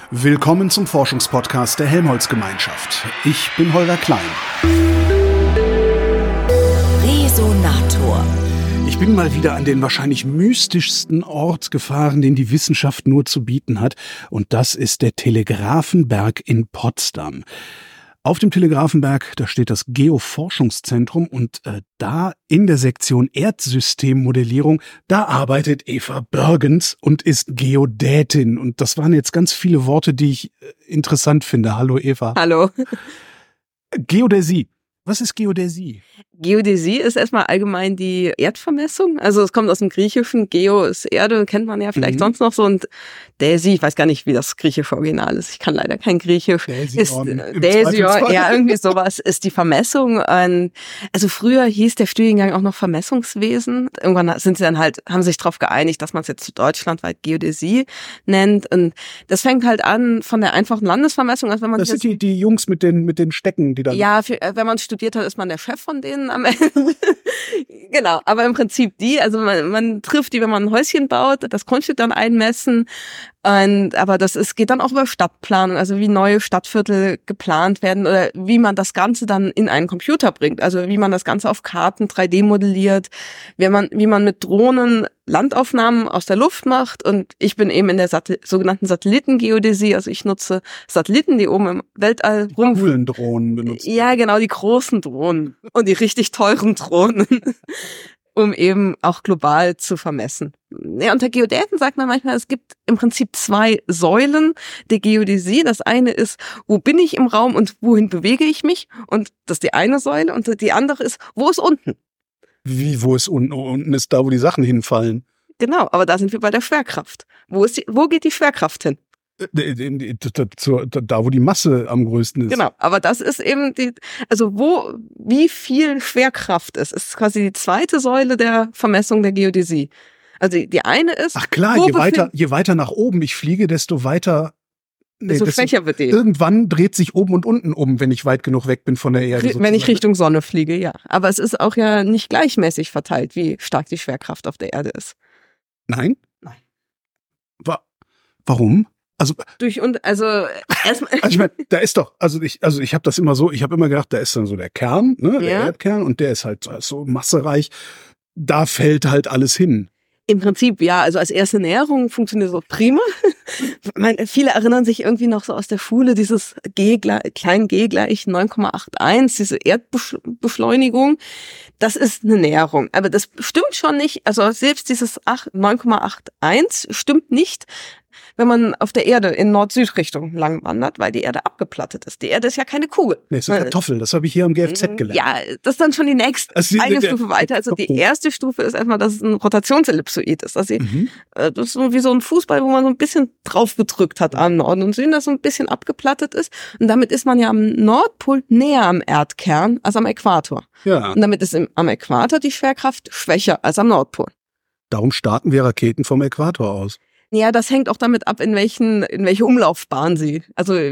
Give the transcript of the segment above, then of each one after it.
Willkommen zum Forschungspodcast der Helmholtz-Gemeinschaft. Ich bin Holger Klein. Resonator. Ich bin mal wieder an den wahrscheinlich mystischsten Ort gefahren, den die Wissenschaft nur zu bieten hat. Und das ist der Telegrafenberg in Potsdam. Auf dem Telegrafenberg, da steht das Geoforschungszentrum und da in der Sektion Erdsystemmodellierung, da arbeitet Eva Börgens und ist Geodätin. Und das waren jetzt ganz viele Worte, die ich interessant finde. Hallo Eva. Hallo. Geodäsie. Was ist Geodäsie? Geodäsie ist erstmal allgemein die Erdvermessung. Also es kommt aus dem Griechischen. Geo ist Erde, kennt man ja vielleicht sonst noch so. Und Däsie, ich weiß gar nicht, wie das griechische Original ist. Ich kann leider kein Griechisch. Däsion, ja, irgendwie sowas ist die Vermessung. Also früher hieß der Studiengang auch noch Vermessungswesen. Irgendwann sind sie dann halt, haben sich darauf geeinigt, dass man es jetzt deutschlandweit Geodäsie nennt. Und das fängt halt an von der einfachen Landesvermessung. Also wenn man das sind die Jungs mit den Stecken, die dann... Ja, wenn man studiert hat, ist man der Chef von denen am Ende. Genau, aber im Prinzip also man trifft die, wenn man ein Häuschen baut, das Grundstück dann einmessen. Aber geht dann auch über Stadtplanung, also wie neue Stadtviertel geplant werden oder wie man das Ganze dann in einen Computer bringt, also wie man das Ganze auf Karten 3D modelliert, wie man mit Drohnen Landaufnahmen aus der Luft macht. Und ich bin eben in der sogenannten Satellitengeodäsie, also ich nutze Satelliten, die oben im Weltall rum... Die coolen Drohnen benutzen. Ja, genau, die großen Drohnen und die richtig teuren Drohnen. Um eben auch global zu vermessen. Ja, unter Geodäten sagt man manchmal, es gibt im Prinzip zwei Säulen der Geodäsie. Das eine ist, wo bin ich im Raum und wohin bewege ich mich? Und das ist die eine Säule. Und die andere ist, wo ist unten? Wie, wo ist unten? Unten ist da, wo die Sachen hinfallen. Genau, aber da sind wir bei der Schwerkraft. Wo geht die Schwerkraft hin? Da, wo die Masse am größten ist. Genau, aber das ist eben wie viel Schwerkraft ist quasi die zweite Säule der Vermessung der Geodäsie. Also die eine ist... Ach klar, je weiter nach oben ich fliege, desto weiter... desto schwächer wird die. Irgendwann dreht sich oben und unten um, wenn ich weit genug weg bin von der Erde. Sozusagen. Wenn ich Richtung Sonne fliege, ja. Aber es ist auch ja nicht gleichmäßig verteilt, wie stark die Schwerkraft auf der Erde ist. Nein? Nein. Warum? Erstmal. Ich meine, da ist doch, ich habe das immer so, ich habe immer gedacht, da ist dann so der Kern, ne, der Erdkern, und der ist halt so massereich, da fällt halt alles hin. Im Prinzip, ja, also als erste Näherung funktioniert so prima. Viele erinnern sich irgendwie noch so aus der Schule, dieses klein G gleich 9,81, diese Erdbeschleunigung. Das ist eine Näherung. Aber das stimmt schon nicht. Also selbst dieses 9,81 stimmt nicht, wenn man auf der Erde in Nord-Süd-Richtung lang wandert, weil die Erde abgeplattet ist. Die Erde ist ja keine Kugel. Nee, ist eine Kartoffel. Das habe ich hier am GFZ gelernt. Ja, das ist dann schon die nächste eine Stufe weiter. Also die erste Stufe ist erstmal, dass es ein Rotationsellipsoid ist. Also das ist so wie so ein Fußball, wo man so ein bisschen drauf gedrückt hat am Norden und Süden, das so ein bisschen abgeplattet ist. Und damit ist man ja am Nordpol näher am Erdkern als am Äquator. Ja. Und damit ist am Äquator die Schwerkraft schwächer als am Nordpol. Darum starten wir Raketen vom Äquator aus. Ja, das hängt auch damit ab, in welche Umlaufbahn in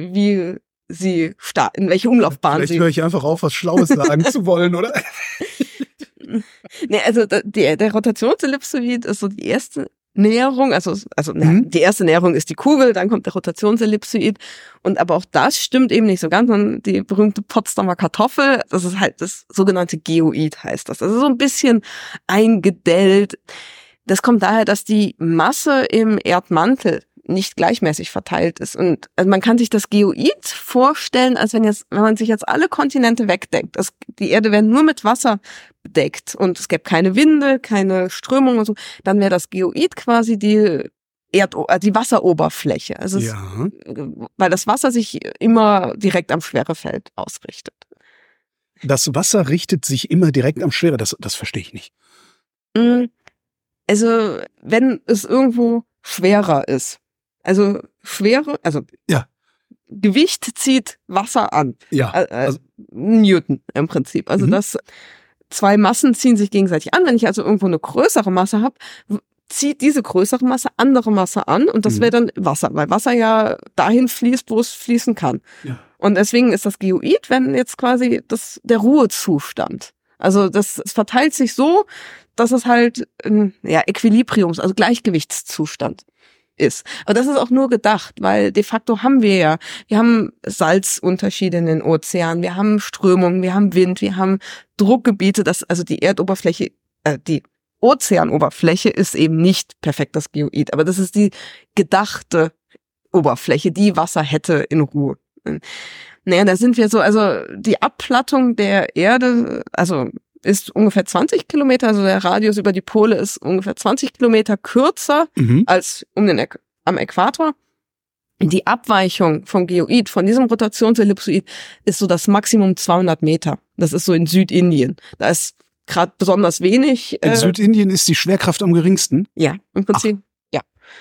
welche Umlaufbahn Vielleicht höre ich einfach auf, was Schlaues sagen zu wollen, oder? Nee, also der Rotationsellipsoid ist so die erste Näherung, die erste Näherung ist die Kugel, dann kommt der Rotationsellipsoid, und aber auch das stimmt eben nicht so ganz, sondern die berühmte Potsdamer Kartoffel, das ist halt das sogenannte Geoid, heißt das. Also so ein bisschen eingedellt. Das kommt daher, dass die Masse im Erdmantel nicht gleichmäßig verteilt ist. Und also man kann sich das Geoid vorstellen, als wenn man sich jetzt alle Kontinente wegdenkt. Die Erde wäre nur mit Wasser bedeckt und es gäbe keine Winde, keine Strömung und so. Dann wäre das Geoid quasi die Wasseroberfläche. Also weil das Wasser sich immer direkt am Schwerefeld ausrichtet. Das Wasser richtet sich immer direkt am Schwere. Das verstehe ich nicht. Also, wenn es irgendwo schwerer ist. Gewicht zieht Wasser an. Ja. Newton im Prinzip. Also zwei Massen ziehen sich gegenseitig an. Wenn ich also irgendwo eine größere Masse habe, zieht diese größere Masse andere Masse an, und das wäre dann Wasser, weil Wasser ja dahin fließt, wo es fließen kann. Ja. Und deswegen ist das Geoid, wenn jetzt quasi der Ruhezustand. Also es verteilt sich so, dass es halt Equilibriums, also Gleichgewichtszustand ist. Aber das ist auch nur gedacht, weil de facto wir haben Salzunterschiede in den Ozeanen, wir haben Strömungen, wir haben Wind, wir haben Druckgebiete, also die Erdoberfläche, die Ozeanoberfläche ist eben nicht perfekt das Geoid, aber das ist die gedachte Oberfläche, die Wasser hätte in Ruhe. Naja, da sind wir so, also die Abplattung der Erde, also ist ungefähr 20 Kilometer, also der Radius über die Pole ist ungefähr 20 Kilometer kürzer als am Äquator. Die Abweichung vom Geoid, von diesem Rotationsellipsoid, ist so das Maximum 200 Meter. Das ist so in Südindien. Da ist gerade besonders wenig. In Südindien ist die Schwerkraft am geringsten? Ja, im Prinzip, ja.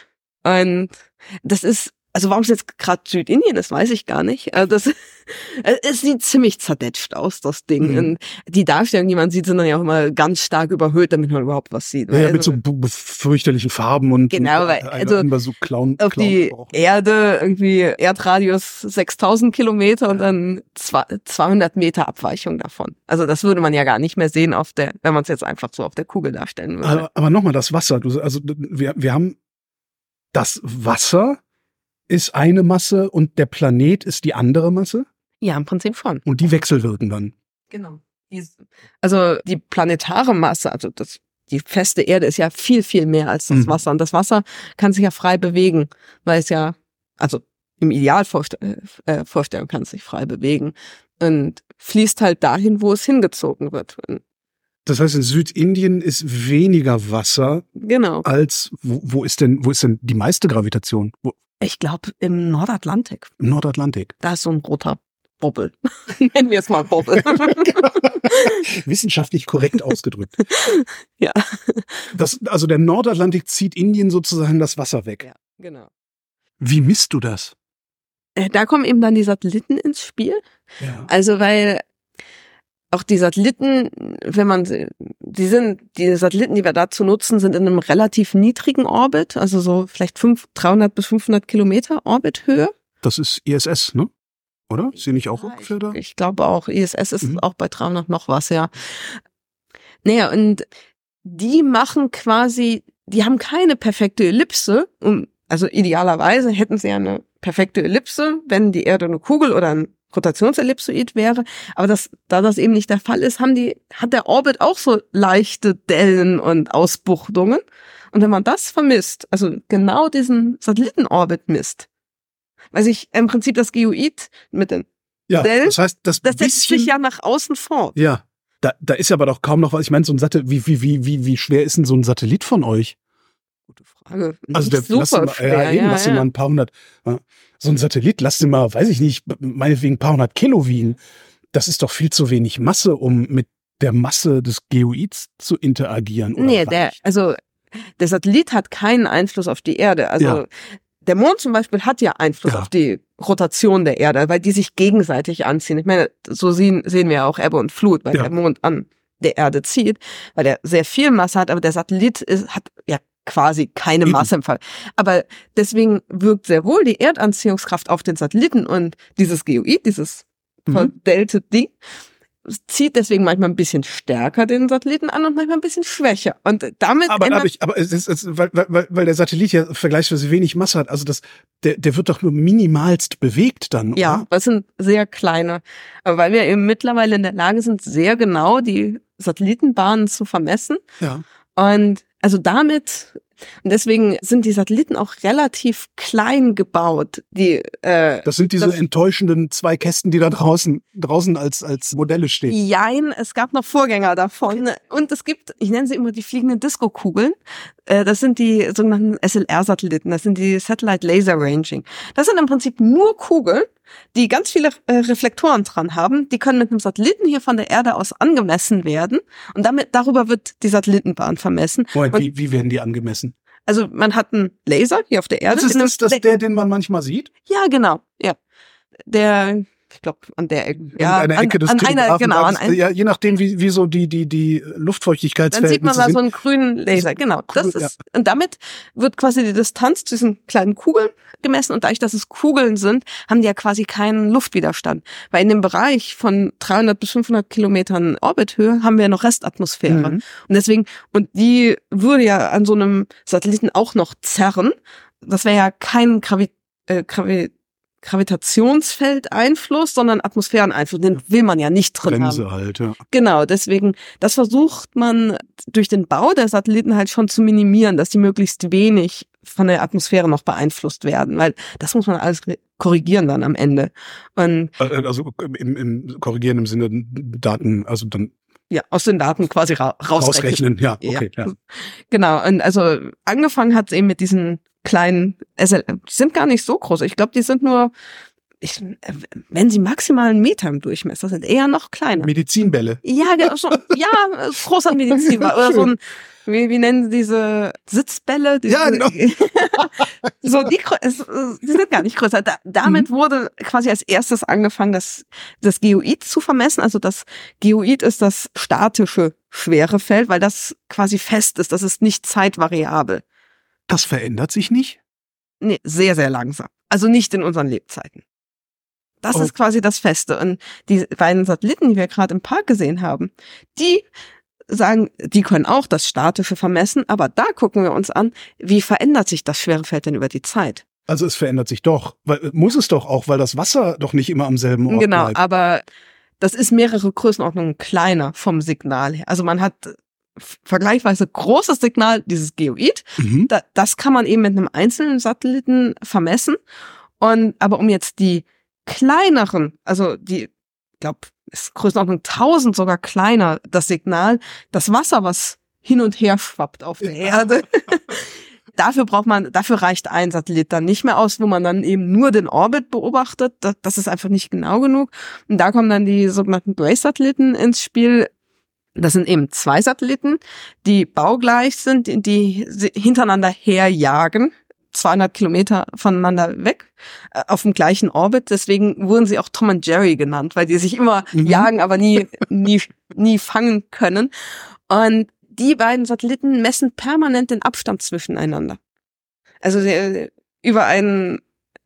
Und das ist, also warum es jetzt gerade Südindien ist, weiß ich gar nicht. Also es sieht ziemlich zerdetscht aus, das Ding. Und die Darstellungen, die man sieht, sind dann ja auch immer ganz stark überhöht, damit man überhaupt was sieht. Ja, mit so fürchterlichen Farben und genau, weil also so Clown auf die Erde irgendwie Erdradius 6000 Kilometer und dann 200 Meter Abweichung davon. Also das würde man ja gar nicht mehr sehen wenn man es jetzt einfach so auf der Kugel darstellen würde. Aber nochmal das Wasser. Also wir haben das Wasser ist eine Masse und der Planet ist die andere Masse? Ja, im Prinzip schon. Und die wechselwirken dann? Genau. Also die planetare Masse, also die feste Erde ist ja viel, viel mehr als das Wasser. Und das Wasser kann sich ja frei bewegen, weil es ja, also im Idealvorstellung kann es sich frei bewegen und fließt halt dahin, wo es hingezogen wird. Das heißt, in Südindien ist weniger Wasser. Genau. Als, wo ist denn die meiste Gravitation? Ich glaube, im Nordatlantik. Im Nordatlantik. Da ist so ein roter Bobbel. Nennen wir es mal Bobbel. Wissenschaftlich korrekt ausgedrückt. Ja. Also der Nordatlantik zieht Indien sozusagen das Wasser weg. Ja, genau. Wie misst du das? Da kommen eben dann die Satelliten ins Spiel. Ja. Also weil auch die Satelliten, die Satelliten, die wir dazu nutzen, sind in einem relativ niedrigen Orbit, also so vielleicht 300 bis 500 Kilometer Orbithöhe. Das ist ISS, ne? Oder? Ist sie nicht auch ungefähr da? Ich glaube auch, ISS ist auch bei 300 noch was, ja. Naja, und die machen quasi, die haben keine perfekte Ellipse, also idealerweise hätten sie ja eine perfekte Ellipse, wenn die Erde eine Kugel oder ein Rotationsellipsoid wäre, aber da das eben nicht der Fall ist, hat der Orbit auch so leichte Dellen und Ausbuchtungen. Und wenn man das vermisst, also genau diesen Satellitenorbit misst, weil sich im Prinzip das Geoid mit den Dellen, das heißt, das setzt sich ja nach außen fort. Ja, da ist aber doch kaum noch was. Ich meine, so ein wie schwer ist denn so ein Satellit von euch? Gute Frage. Also super schwer. Lass dir mal ein paar hundert. So ein Satellit, lass dir mal, weiß ich nicht, meinetwegen ein paar hundert Kilo wiegen. Das ist doch viel zu wenig Masse, um mit der Masse des Geoids zu interagieren. Oder nee, der Satellit hat keinen Einfluss auf die Erde. Also der Mond zum Beispiel hat ja Einfluss auf die Rotation der Erde, weil die sich gegenseitig anziehen. Ich meine, so sehen wir auch Ebbe und Flut, weil der Mond an der Erde zieht, weil der sehr viel Masse hat, aber der Satellit hat ja quasi keine Masse im Fall. Aber deswegen wirkt sehr wohl die Erdanziehungskraft auf den Satelliten und dieses Geoid, dieses verdellte Ding, zieht deswegen manchmal ein bisschen stärker den Satelliten an und manchmal ein bisschen schwächer. Und damit weil der Satellit ja vergleichsweise wenig Masse hat, also der wird doch nur minimalst bewegt dann, oder? Ja, das sind sehr kleine. Aber weil wir eben mittlerweile in der Lage sind, sehr genau die Satellitenbahnen zu vermessen. Ja. Und also und deswegen sind die Satelliten auch relativ klein gebaut. Das sind diese enttäuschenden zwei Kästen, die da draußen als Modelle stehen. Jein, es gab noch Vorgänger davon. Und es gibt, ich nenne sie immer die fliegenden Disco-Kugeln. Das sind die sogenannten SLR-Satelliten. Das sind die Satellite Laser Ranging. Das sind im Prinzip nur Kugeln, die ganz viele Reflektoren dran haben. Die können mit einem Satelliten hier von der Erde aus angemessen werden. Und darüber wird die Satellitenbahn vermessen. Moment, wie werden die angemessen? Also man hat einen Laser hier auf der Erde. Ist das der, den man manchmal sieht? Ja, genau. Ja. Ich glaube, an der Ecke. Ja, an einer Ecke des Telegrafenbergs. Ja, je nachdem, wie so die Luftfeuchtigkeitsverhältnisse dann sieht man da sind. so einen grünen Laser. Genau. Und damit wird quasi die Distanz zu diesen kleinen Kugeln gemessen. Und dadurch, dass es Kugeln sind, haben die ja quasi keinen Luftwiderstand. Weil in dem Bereich von 300 bis 500 Kilometern Orbithöhe haben wir ja noch Restatmosphäre. Und deswegen, und die würde ja an so einem Satelliten auch noch zerren. das wäre ja kein Gravitationsfeldeinfluss, sondern Atmosphäreneinfluss. Den will man ja nicht drin Bremse haben. halt, ja. Genau, deswegen, das versucht man durch den Bau der Satelliten halt schon zu minimieren, dass die möglichst wenig von der Atmosphäre noch beeinflusst werden, weil das muss man alles korrigieren dann am Ende. Und also im korrigierenden Sinne Daten, also dann ja, aus den Daten quasi rausrechnen. Ja, okay. Ja. Genau, und also angefangen hat es eben mit diesen kleinen SLM. Die sind gar nicht so groß. Ich glaube, die sind nur, wenn sie maximal 1 Meter im Durchmesser sind, eher noch kleiner. Medizinbälle. Ja, so, ja, großer Medizinball. Oder so ein, wie nennen sie diese Sitzbälle? Ja, genau. So, die sind gar nicht größer. Damit wurde quasi als erstes angefangen, das Geoid zu vermessen. Also das Geoid ist das statische Schwerefeld, weil das quasi fest ist. Das ist nicht zeitvariabel. Das verändert sich nicht? Nee, sehr, sehr langsam. Also nicht in unseren Lebzeiten. Das ist quasi das Feste. Und die beiden Satelliten, die wir gerade im Park gesehen haben, die sagen, die können auch das Statische vermessen, aber da gucken wir uns an, wie verändert sich das Schwerefeld denn über die Zeit? Also es verändert sich doch. Muss es doch auch, weil das Wasser doch nicht immer am selben Ort genau, bleibt. Aber das ist mehrere Größenordnungen kleiner vom Signal her. Also man hat vergleichsweise großes Signal, dieses Geoid. Das kann man eben mit einem einzelnen Satelliten vermessen. Aber um jetzt die kleineren, also die, ich glaube, ist Größenordnung 1000 sogar kleiner, das Signal, das Wasser, was hin und her schwappt auf der Erde. Dafür reicht ein Satellit dann nicht mehr aus, wo man dann eben nur den Orbit beobachtet. Das ist einfach nicht genau genug. Und da kommen dann die sogenannten Grace-Satelliten ins Spiel. Das sind eben 2 Satelliten, die baugleich sind, die hintereinander herjagen, 200 Kilometer voneinander weg, auf dem gleichen Orbit. Deswegen wurden sie auch Tom und Jerry genannt, weil die sich immer jagen, aber nie fangen können. Und die beiden Satelliten messen permanent den Abstand zwischeneinander. Also über einen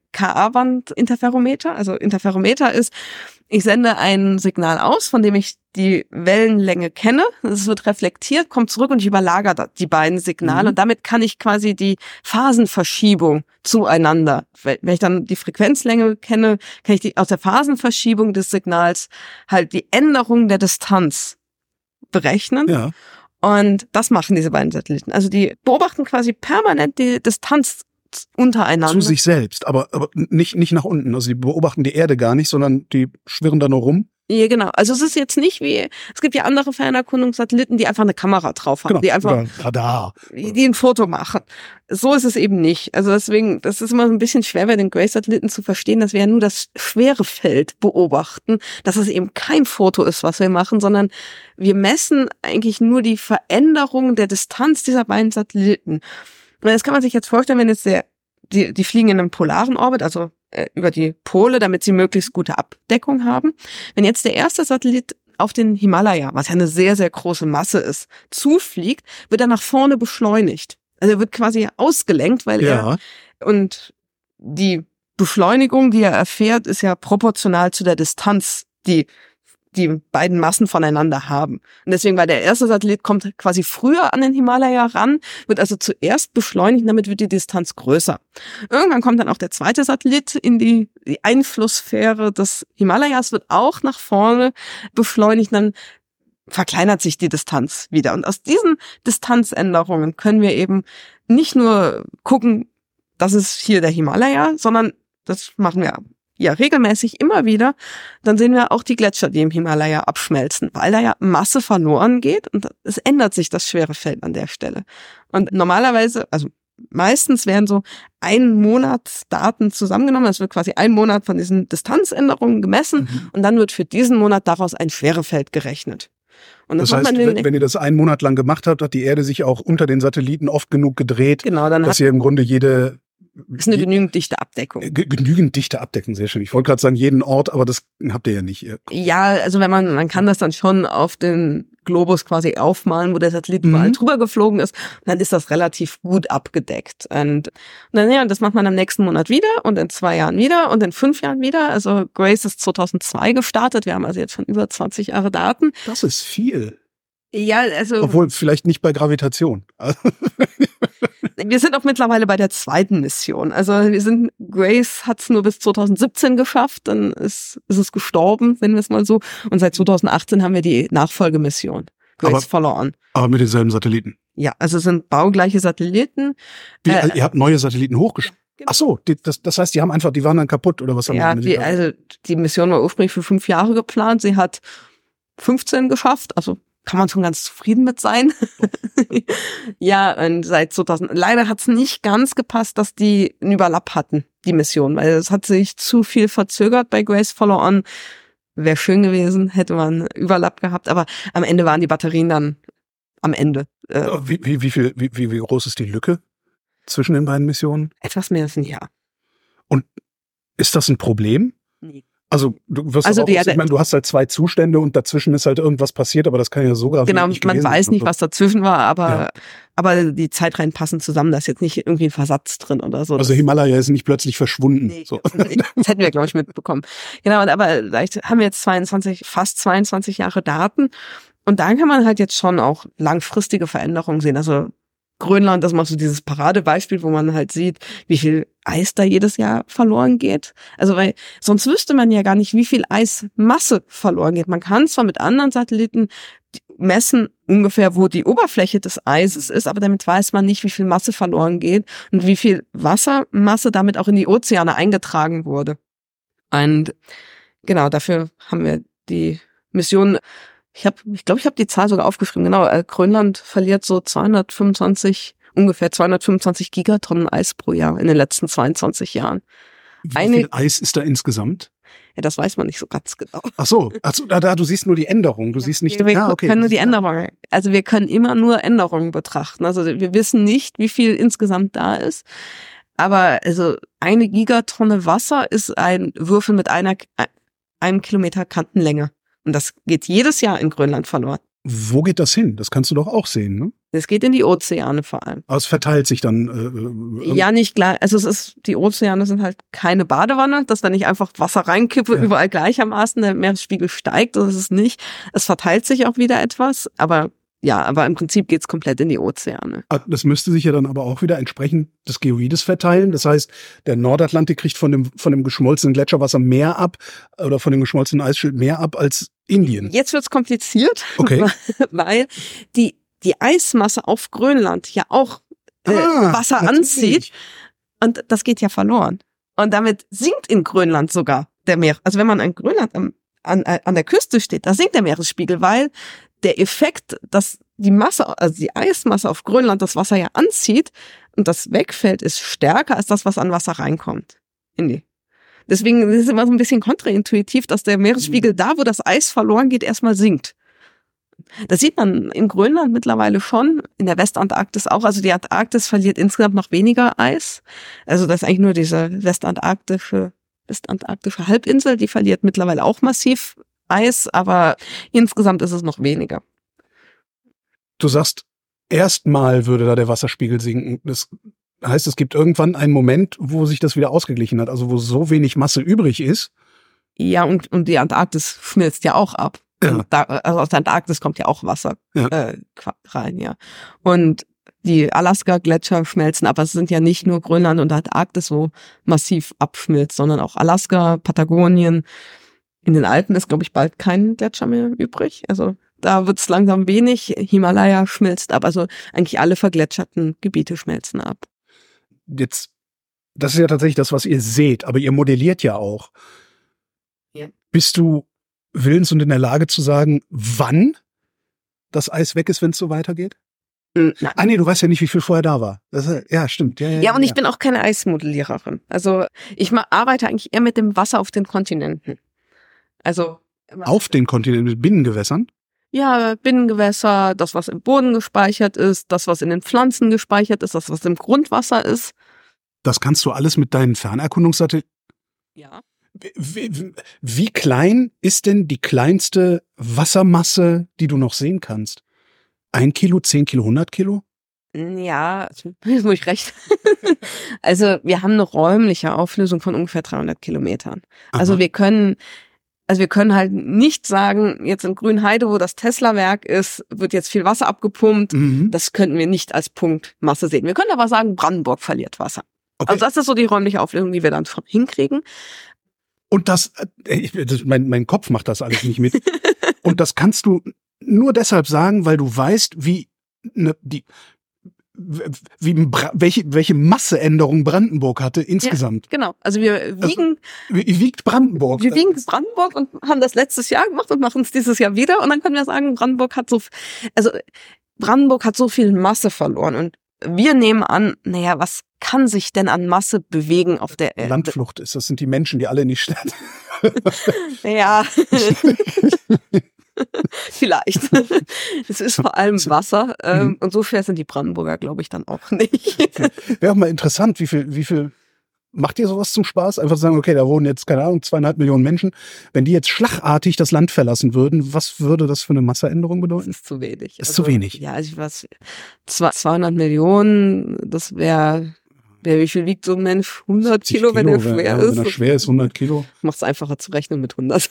Ka-Band-Interferometer. Also Interferometer ist, ich sende ein Signal aus, von dem ich die Wellenlänge kenne. Es wird reflektiert, kommt zurück und ich überlagere die beiden Signale. Und damit kann ich quasi die Phasenverschiebung zueinander. Wenn ich dann die Frequenzlänge kenne, kann ich aus der Phasenverschiebung des Signals halt die Änderung der Distanz berechnen. Ja. Und das machen diese beiden Satelliten. Also die beobachten quasi permanent die Distanz untereinander. Zu sich selbst, aber nicht nach unten. Also die beobachten die Erde gar nicht, sondern die schwirren da nur rum. Ja, genau. Also es ist jetzt nicht es gibt ja andere Fernerkundungssatelliten, die einfach eine Kamera drauf haben, Genau. die einfach Radar, die ein Foto machen. So ist es eben nicht. Also deswegen, das ist immer so ein bisschen schwer bei den Grace-Satelliten zu verstehen, dass wir ja nur das Schwerefeld beobachten, dass es eben kein Foto ist, was wir machen, sondern wir messen eigentlich nur die Veränderung der Distanz dieser beiden Satelliten. Und das kann man sich jetzt vorstellen, wenn jetzt die fliegen in einem polaren Orbit, also über die Pole, damit sie möglichst gute Abdeckung haben. Wenn jetzt der erste Satellit auf den Himalaya, was ja eine sehr, sehr große Masse ist, zufliegt, wird er nach vorne beschleunigt. Also er wird quasi ausgelenkt, weil und die Beschleunigung, die er erfährt, ist ja proportional zu der Distanz, die beiden Massen voneinander haben. Und deswegen, weil der erste Satellit kommt quasi früher an den Himalaya ran, wird also zuerst beschleunigt, damit wird die Distanz größer. Irgendwann kommt dann auch der zweite Satellit in die Einflusssphäre des Himalayas, wird auch nach vorne beschleunigt, dann verkleinert sich die Distanz wieder. Und aus diesen Distanzänderungen können wir eben nicht nur gucken, das ist hier der Himalaya, sondern das machen wir ja regelmäßig immer wieder, dann sehen wir auch die Gletscher, die im Himalaya abschmelzen, weil da ja Masse verloren geht und es ändert sich das Schwerefeld an der Stelle. Und normalerweise, also meistens werden so 1 Monat Daten zusammengenommen, es wird quasi 1 Monat von diesen Distanzänderungen gemessen und dann wird für diesen Monat daraus ein Schwerefeld gerechnet. Und das heißt, wenn ihr das 1 Monat lang gemacht habt, hat die Erde sich auch unter den Satelliten oft genug gedreht, genau, dann dass ihr im Grunde ist eine genügend dichte Abdeckung. Genügend dichte Abdeckung, sehr schön. Ich wollte gerade sagen, jeden Ort, aber das habt ihr ja nicht. Ja, also wenn man kann das dann schon auf den Globus quasi aufmalen, wo der Satellit überall drüber geflogen ist, dann ist das relativ gut abgedeckt. Und dann, ja, das macht man am nächsten Monat wieder und in 2 Jahren wieder und in 5 Jahren wieder. Also Grace ist 2002 gestartet. Wir haben also jetzt schon über 20 Jahre Daten. Das ist viel. Ja, also. Obwohl, vielleicht nicht bei Gravitation. Wir sind auch mittlerweile bei der zweiten Mission. Also Grace hat es nur bis 2017 geschafft, dann ist es gestorben, nennen wir es mal so. Und seit 2018 haben wir die Nachfolgemission, Grace Follow On. Aber mit denselben Satelliten? Ja, also es sind baugleiche Satelliten. Ihr habt neue Satelliten hochgeschickt? Ja, genau. Ach so, das heißt, die waren dann kaputt oder was haben die? Ja, die Mission war ursprünglich für 5 Jahre geplant. Sie hat 15 geschafft, also kann man schon ganz zufrieden mit sein. Ja, und seit 2000, leider hat es nicht ganz gepasst, dass die einen Überlapp hatten, die Mission, weil es hat sich zu viel verzögert bei Grace Follow On. Wäre schön gewesen, hätte man Überlapp gehabt, aber am Ende waren die Batterien dann am Ende. Wie groß ist die Lücke zwischen den beiden Missionen? Etwas mehr als ein Jahr. Und ist das ein Problem? Nee. Also du hast halt 2 Zustände und dazwischen ist halt irgendwas passiert, aber das kann ja so gerade genau, nicht man weiß nicht, was dazwischen war, aber die Zeitreihen passen zusammen, da ist jetzt nicht irgendwie ein Versatz drin oder so. Also Himalaya ist nicht plötzlich verschwunden. Nee, so. Das hätten wir, glaube ich, mitbekommen. Genau, aber vielleicht haben wir jetzt fast 22 Jahre Daten und da kann man halt jetzt schon auch langfristige Veränderungen sehen. Also Grönland, das ist mal so dieses Paradebeispiel, wo man halt sieht, wie viel Eis da jedes Jahr verloren geht. Also weil sonst wüsste man ja gar nicht, wie viel Eismasse verloren geht. Man kann zwar mit anderen Satelliten messen ungefähr, wo die Oberfläche des Eises ist, aber damit weiß man nicht, wie viel Masse verloren geht und wie viel Wassermasse damit auch in die Ozeane eingetragen wurde. Und genau, dafür haben wir die Mission. Ich glaube, ich habe die Zahl sogar aufgeschrieben. Genau, Grönland verliert so ungefähr 225 Gigatonnen Eis pro Jahr in den letzten 22 Jahren. Wie viel Eis ist da insgesamt? Ja, das weiß man nicht so ganz genau. Ach so, du siehst nur die Änderung. Du siehst nicht. Wir können nur die Änderung. Also wir können immer nur Änderungen betrachten. Also wir wissen nicht, wie viel insgesamt da ist. Aber also 1 Gigatonne Wasser ist ein Würfel mit einem Kilometer Kantenlänge. Und das geht jedes Jahr in Grönland verloren. Wo geht das hin? Das kannst du doch auch sehen, ne? Es geht in die Ozeane vor allem. Aber es verteilt sich dann. Ja, nicht klar. Also die Ozeane sind halt keine Badewanne, dass da nicht einfach Wasser reinkippe, überall gleichermaßen, der Meeresspiegel steigt, das ist es nicht. Es verteilt sich auch wieder etwas, aber im Prinzip geht's komplett in die Ozeane. Das müsste sich ja dann aber auch wieder entsprechend des Geoides verteilen. Das heißt, der Nordatlantik kriegt von dem geschmolzenen Gletscherwasser mehr ab oder von dem geschmolzenen Eisschild mehr ab als Indien. Jetzt wird's kompliziert, okay. Weil die Eismasse auf Grönland ja auch Wasser anzieht und das geht ja verloren. Und damit sinkt in Grönland sogar der Meer. Also wenn man in Grönland an der Küste steht, da sinkt der Meeresspiegel, weil der Effekt, dass die Eismasse auf Grönland das Wasser ja anzieht und das wegfällt, ist stärker als das, was an Wasser reinkommt. Deswegen ist es immer so ein bisschen kontraintuitiv, dass der Meeresspiegel da, wo das Eis verloren geht, erstmal sinkt. Das sieht man in Grönland mittlerweile schon, in der Westantarktis auch. Also die Antarktis verliert insgesamt noch weniger Eis. Also das ist eigentlich nur diese westantarktische Halbinsel, die verliert mittlerweile auch massiv Eis, aber insgesamt ist es noch weniger. Du sagst, erstmal würde da der Wasserspiegel sinken. Das heißt, es gibt irgendwann einen Moment, wo sich das wieder ausgeglichen hat, also wo so wenig Masse übrig ist. Ja, und die Antarktis schmilzt ja auch ab. Ja. Also aus der Antarktis kommt ja auch Wasser rein, ja. Und die Alaska-Gletscher schmelzen, aber es sind ja nicht nur Grönland und Antarktis, wo massiv abschmilzt, sondern auch Alaska, Patagonien. In den Alpen ist, glaube ich, bald kein Gletscher mehr übrig. Also da wird's langsam wenig. Himalaya schmilzt ab. Also eigentlich alle vergletscherten Gebiete schmelzen ab. Jetzt, das ist ja tatsächlich das, was ihr seht, aber ihr modelliert ja auch. Ja. Bist du willens und in der Lage zu sagen, wann das Eis weg ist, wenn es so weitergeht? Nein. Nee, du weißt ja nicht, wie viel vorher da war. Ja, stimmt. Ja, und ich bin auch keine Eismodelliererin. Also ich arbeite eigentlich eher mit dem Wasser auf den Kontinenten. Also auf den Kontinenten, mit Binnengewässern? Ja, Binnengewässer, das, was im Boden gespeichert ist, das, was in den Pflanzen gespeichert ist, das, was im Grundwasser ist. Das kannst du alles mit deinen Fernerkundungssatelliten? Ja. Wie klein ist denn die kleinste Wassermasse, die du noch sehen kannst? 1 Kilo, 10 Kilo, 100 Kilo? Ja, jetzt muss ich recht. Also wir haben eine räumliche Auflösung von ungefähr 300 Kilometern. Aha. Also wir können Also wir können halt nicht sagen, jetzt in Grünheide, wo das Tesla-Werk ist, wird jetzt viel Wasser abgepumpt. Das könnten wir nicht als Punktmasse sehen. Wir können aber sagen, Brandenburg verliert Wasser. Okay. Also das ist so die räumliche Auflösung, die wir dann hinkriegen. Und mein Kopf macht das alles nicht mit. Und das kannst du nur deshalb sagen, weil du weißt, welche Masseänderung Brandenburg hatte insgesamt. Ja, genau. Also wir wiegen. Wie wiegt Brandenburg? Wir wiegen Brandenburg und haben das letztes Jahr gemacht und machen es dieses Jahr wieder. Und dann können wir sagen, Brandenburg hat so viel Masse verloren. Und wir nehmen an, was kann sich denn an Masse bewegen auf der Erde? Landflucht ist. Das sind die Menschen, die alle in die Stadt. Ja. Vielleicht. Es ist vor allem Wasser. Und so schwer sind die Brandenburger, glaube ich, dann auch nicht. Okay. Wäre auch mal interessant, wie viel macht ihr sowas zum Spaß? Einfach sagen, okay, da wohnen jetzt, keine Ahnung, 2,5 Millionen Menschen. Wenn die jetzt schlagartig das Land verlassen würden, was würde das für eine Masseänderung bedeuten? Das ist zu wenig. Das ist zu wenig. Ja, also 200 Millionen, das wäre, wie viel wiegt so ein Mensch? 100 Kilo, wenn er schwer ist. Wenn er schwer ist, 100 Kilo. Macht es einfacher zu rechnen mit 100.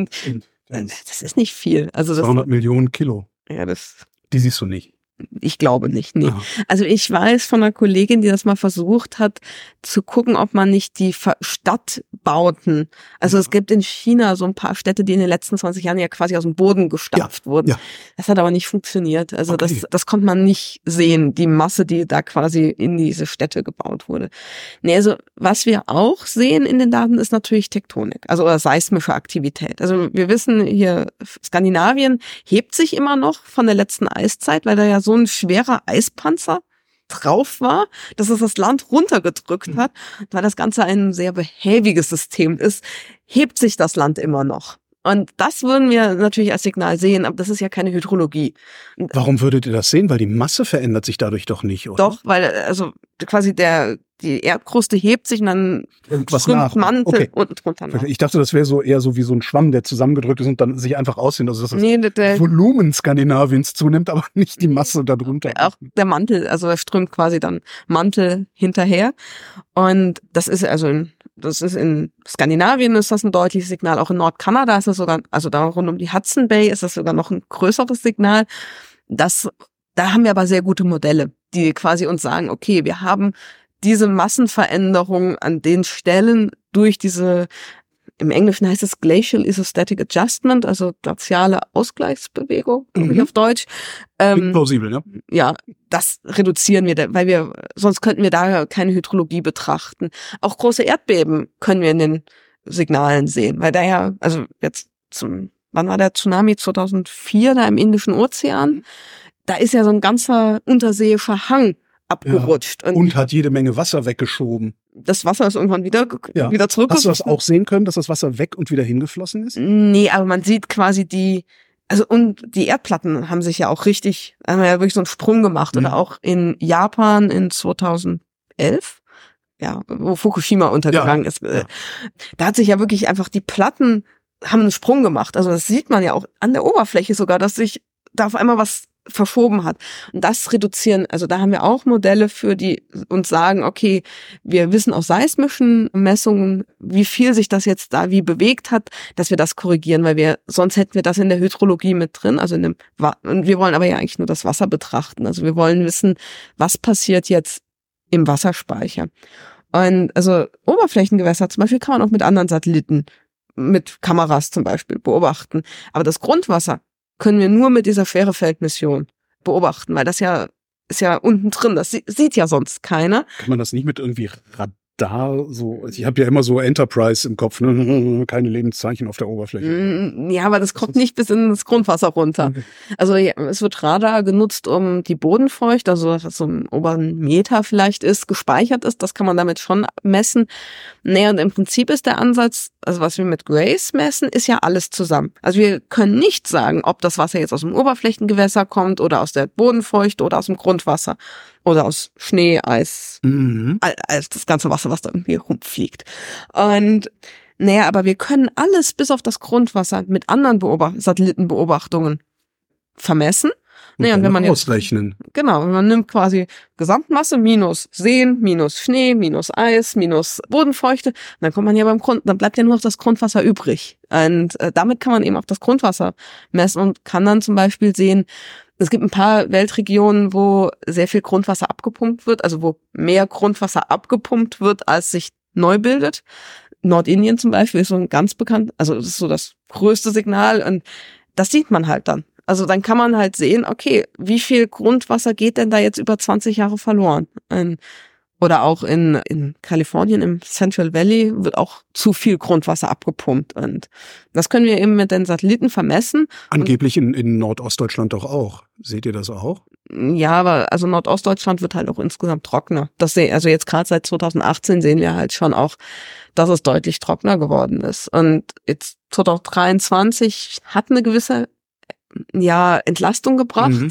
Das ist nicht viel. Also 200 Millionen Kilo. Ja, die siehst du nicht. Ich glaube nicht, nee. Aha. Also ich weiß von einer Kollegin, die das mal versucht hat, zu gucken, ob man nicht die Stadtbauten, also es gibt in China so ein paar Städte, die in den letzten 20 Jahren ja quasi aus dem Boden gestampft wurden. Ja. Das hat aber nicht funktioniert. Also okay. Das konnte man nicht sehen, die Masse, die da quasi in diese Städte gebaut wurde. Nee, also was wir auch sehen in den Daten ist natürlich Tektonik, also oder seismische Aktivität. Also wir wissen hier, Skandinavien hebt sich immer noch von der letzten Eiszeit, weil da ja so ein schwerer Eispanzer drauf war, dass es das Land runtergedrückt hat. Weil das Ganze ein sehr behäbiges System ist, hebt sich das Land immer noch. Und das würden wir natürlich als Signal sehen, aber das ist ja keine Hydrologie. Warum würdet ihr das sehen? Weil die Masse verändert sich dadurch doch nicht, oder? Doch, weil also quasi die Erdkruste hebt sich und dann strömt Mantel unten drunter nach. Ich dachte, das wäre eher so wie so ein Schwamm, der zusammengedrückt ist und dann sich einfach ausdehnt. Also dass das Volumen Skandinaviens zunimmt, aber nicht die Masse darunter. Auch der Mantel, also er strömt quasi dann Mantel hinterher. Und das ist in Skandinavien ist das ein deutliches Signal. Auch in Nordkanada ist das sogar, also da rund um die Hudson Bay ist das sogar noch ein größeres Signal. Da haben wir aber sehr gute Modelle, die quasi uns sagen, okay, wir haben diese Massenveränderung an den Stellen durch diese, im Englischen heißt es Glacial Isostatic Adjustment, also glaziale Ausgleichsbewegung, auf Deutsch. Plausibel, ja. Ja, das reduzieren wir, weil sonst könnten wir da keine Hydrologie betrachten. Auch große Erdbeben können wir in den Signalen sehen, weil da ja, also jetzt wann war der Tsunami? 2004, da im Indischen Ozean? Da ist ja so ein ganzer unterseeischer Hang abgerutscht. Ja, und hat jede Menge Wasser weggeschoben. Das Wasser ist irgendwann wieder zurückgeflossen. Hast du das auch sehen können, dass das Wasser weg und wieder hingeflossen ist? Nee, aber man sieht quasi und die Erdplatten haben sich ja auch haben ja wirklich so einen Sprung gemacht. Oder auch in Japan in 2011, ja, wo Fukushima untergegangen ist. Da hat sich ja wirklich einfach die Platten haben einen Sprung gemacht. Also das sieht man ja auch an der Oberfläche sogar, dass sich da auf einmal was verschoben hat. Und das reduzieren, also da haben wir auch Modelle für, die uns sagen, okay, wir wissen aus seismischen Messungen, wie viel sich das jetzt da wie bewegt hat, dass wir das korrigieren, weil sonst hätten wir das in der Hydrologie mit drin, also und wir wollen aber ja eigentlich nur das Wasser betrachten. Also wir wollen wissen, was passiert jetzt im Wasserspeicher. Und also Oberflächengewässer zum Beispiel kann man auch mit anderen Satelliten, mit Kameras zum Beispiel beobachten. Aber das Grundwasser können wir nur mit dieser Schwerefeldmission beobachten, weil das ist ja unten drin, das sieht ja sonst keiner. Kann man das nicht mit irgendwie Radar ich habe ja immer so Enterprise im Kopf, ne? Keine Lebenszeichen auf der Oberfläche. Ja, aber das kommt nicht bis ins Grundwasser runter. Okay. Also es wird Radar genutzt, um die Bodenfeucht, also was so im oberen Meter vielleicht gespeichert ist, das kann man damit schon messen. Naja, und im Prinzip ist der Ansatz, also was wir mit Grace messen, ist ja alles zusammen. Also wir können nicht sagen, ob das Wasser jetzt aus dem Oberflächengewässer kommt oder aus der Bodenfeucht oder aus dem Grundwasser. Oder aus Schnee, Eis, als das ganze Wasser, was da irgendwie rumfliegt. Und aber wir können alles bis auf das Grundwasser mit anderen Satellitenbeobachtungen vermessen. Und wenn man ausrechnen. Genau, man nimmt quasi Gesamtmasse minus Seen, minus Schnee, minus Eis, minus Bodenfeuchte. Und dann kommt man ja dann bleibt ja nur noch das Grundwasser übrig. Und damit kann man eben auch das Grundwasser messen und kann dann zum Beispiel sehen, es gibt ein paar Weltregionen, wo sehr viel Grundwasser abgepumpt wird, also wo mehr Grundwasser abgepumpt wird, als sich neu bildet. Nordindien zum Beispiel ist so ein ganz bekannt, also das ist so das größte Signal und das sieht man halt dann. Also dann kann man halt sehen, okay, wie viel Grundwasser geht denn da jetzt über 20 Jahre verloren? Oder auch in Kalifornien im Central Valley wird auch zu viel Grundwasser abgepumpt und das können wir eben mit den Satelliten vermessen. Angeblich in Nordostdeutschland doch auch. Seht ihr das auch? Ja, aber also Nordostdeutschland wird halt auch insgesamt trockener. Also jetzt gerade seit 2018 sehen wir halt schon auch, dass es deutlich trockener geworden ist. Und jetzt 2023 hat eine gewisse Entlastung gebracht. Mhm.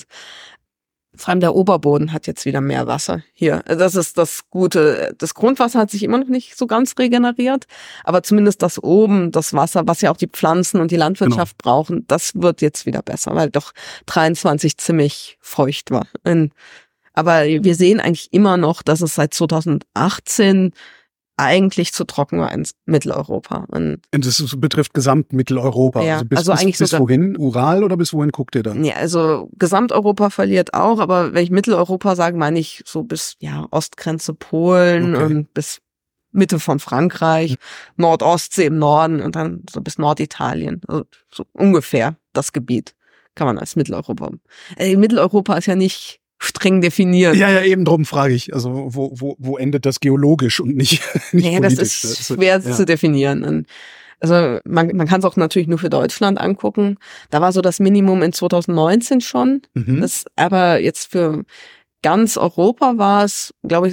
Vor allem der Oberboden hat jetzt wieder mehr Wasser hier. Das ist das Gute. Das Grundwasser hat sich immer noch nicht so ganz regeneriert, aber zumindest das oben, das Wasser, was ja auch die Pflanzen und die Landwirtschaft brauchen, das wird jetzt wieder besser, weil doch 23 ziemlich feucht war. Aber wir sehen eigentlich immer noch, dass es seit 2018 eigentlich zu trocken war in Mitteleuropa. Und das betrifft Gesamtmitteleuropa. Ja, also eigentlich bis wohin? Ural oder bis wohin guckt ihr dann? Ja, also Gesamteuropa verliert auch, aber wenn ich Mitteleuropa sage, meine ich so bis Ostgrenze Polen und bis Mitte von Frankreich, Nordostsee im Norden und dann so bis Norditalien. Also so ungefähr das Gebiet kann man als Mitteleuropa. Mitteleuropa ist ja nicht streng definiert. Ja, eben drum frage ich. Also wo endet das geologisch und nicht politisch? Das ist schwer zu definieren. Und also man kann es auch natürlich nur für Deutschland angucken. Da war so das Minimum in 2019 schon. Aber jetzt für ganz Europa war es, glaube ich,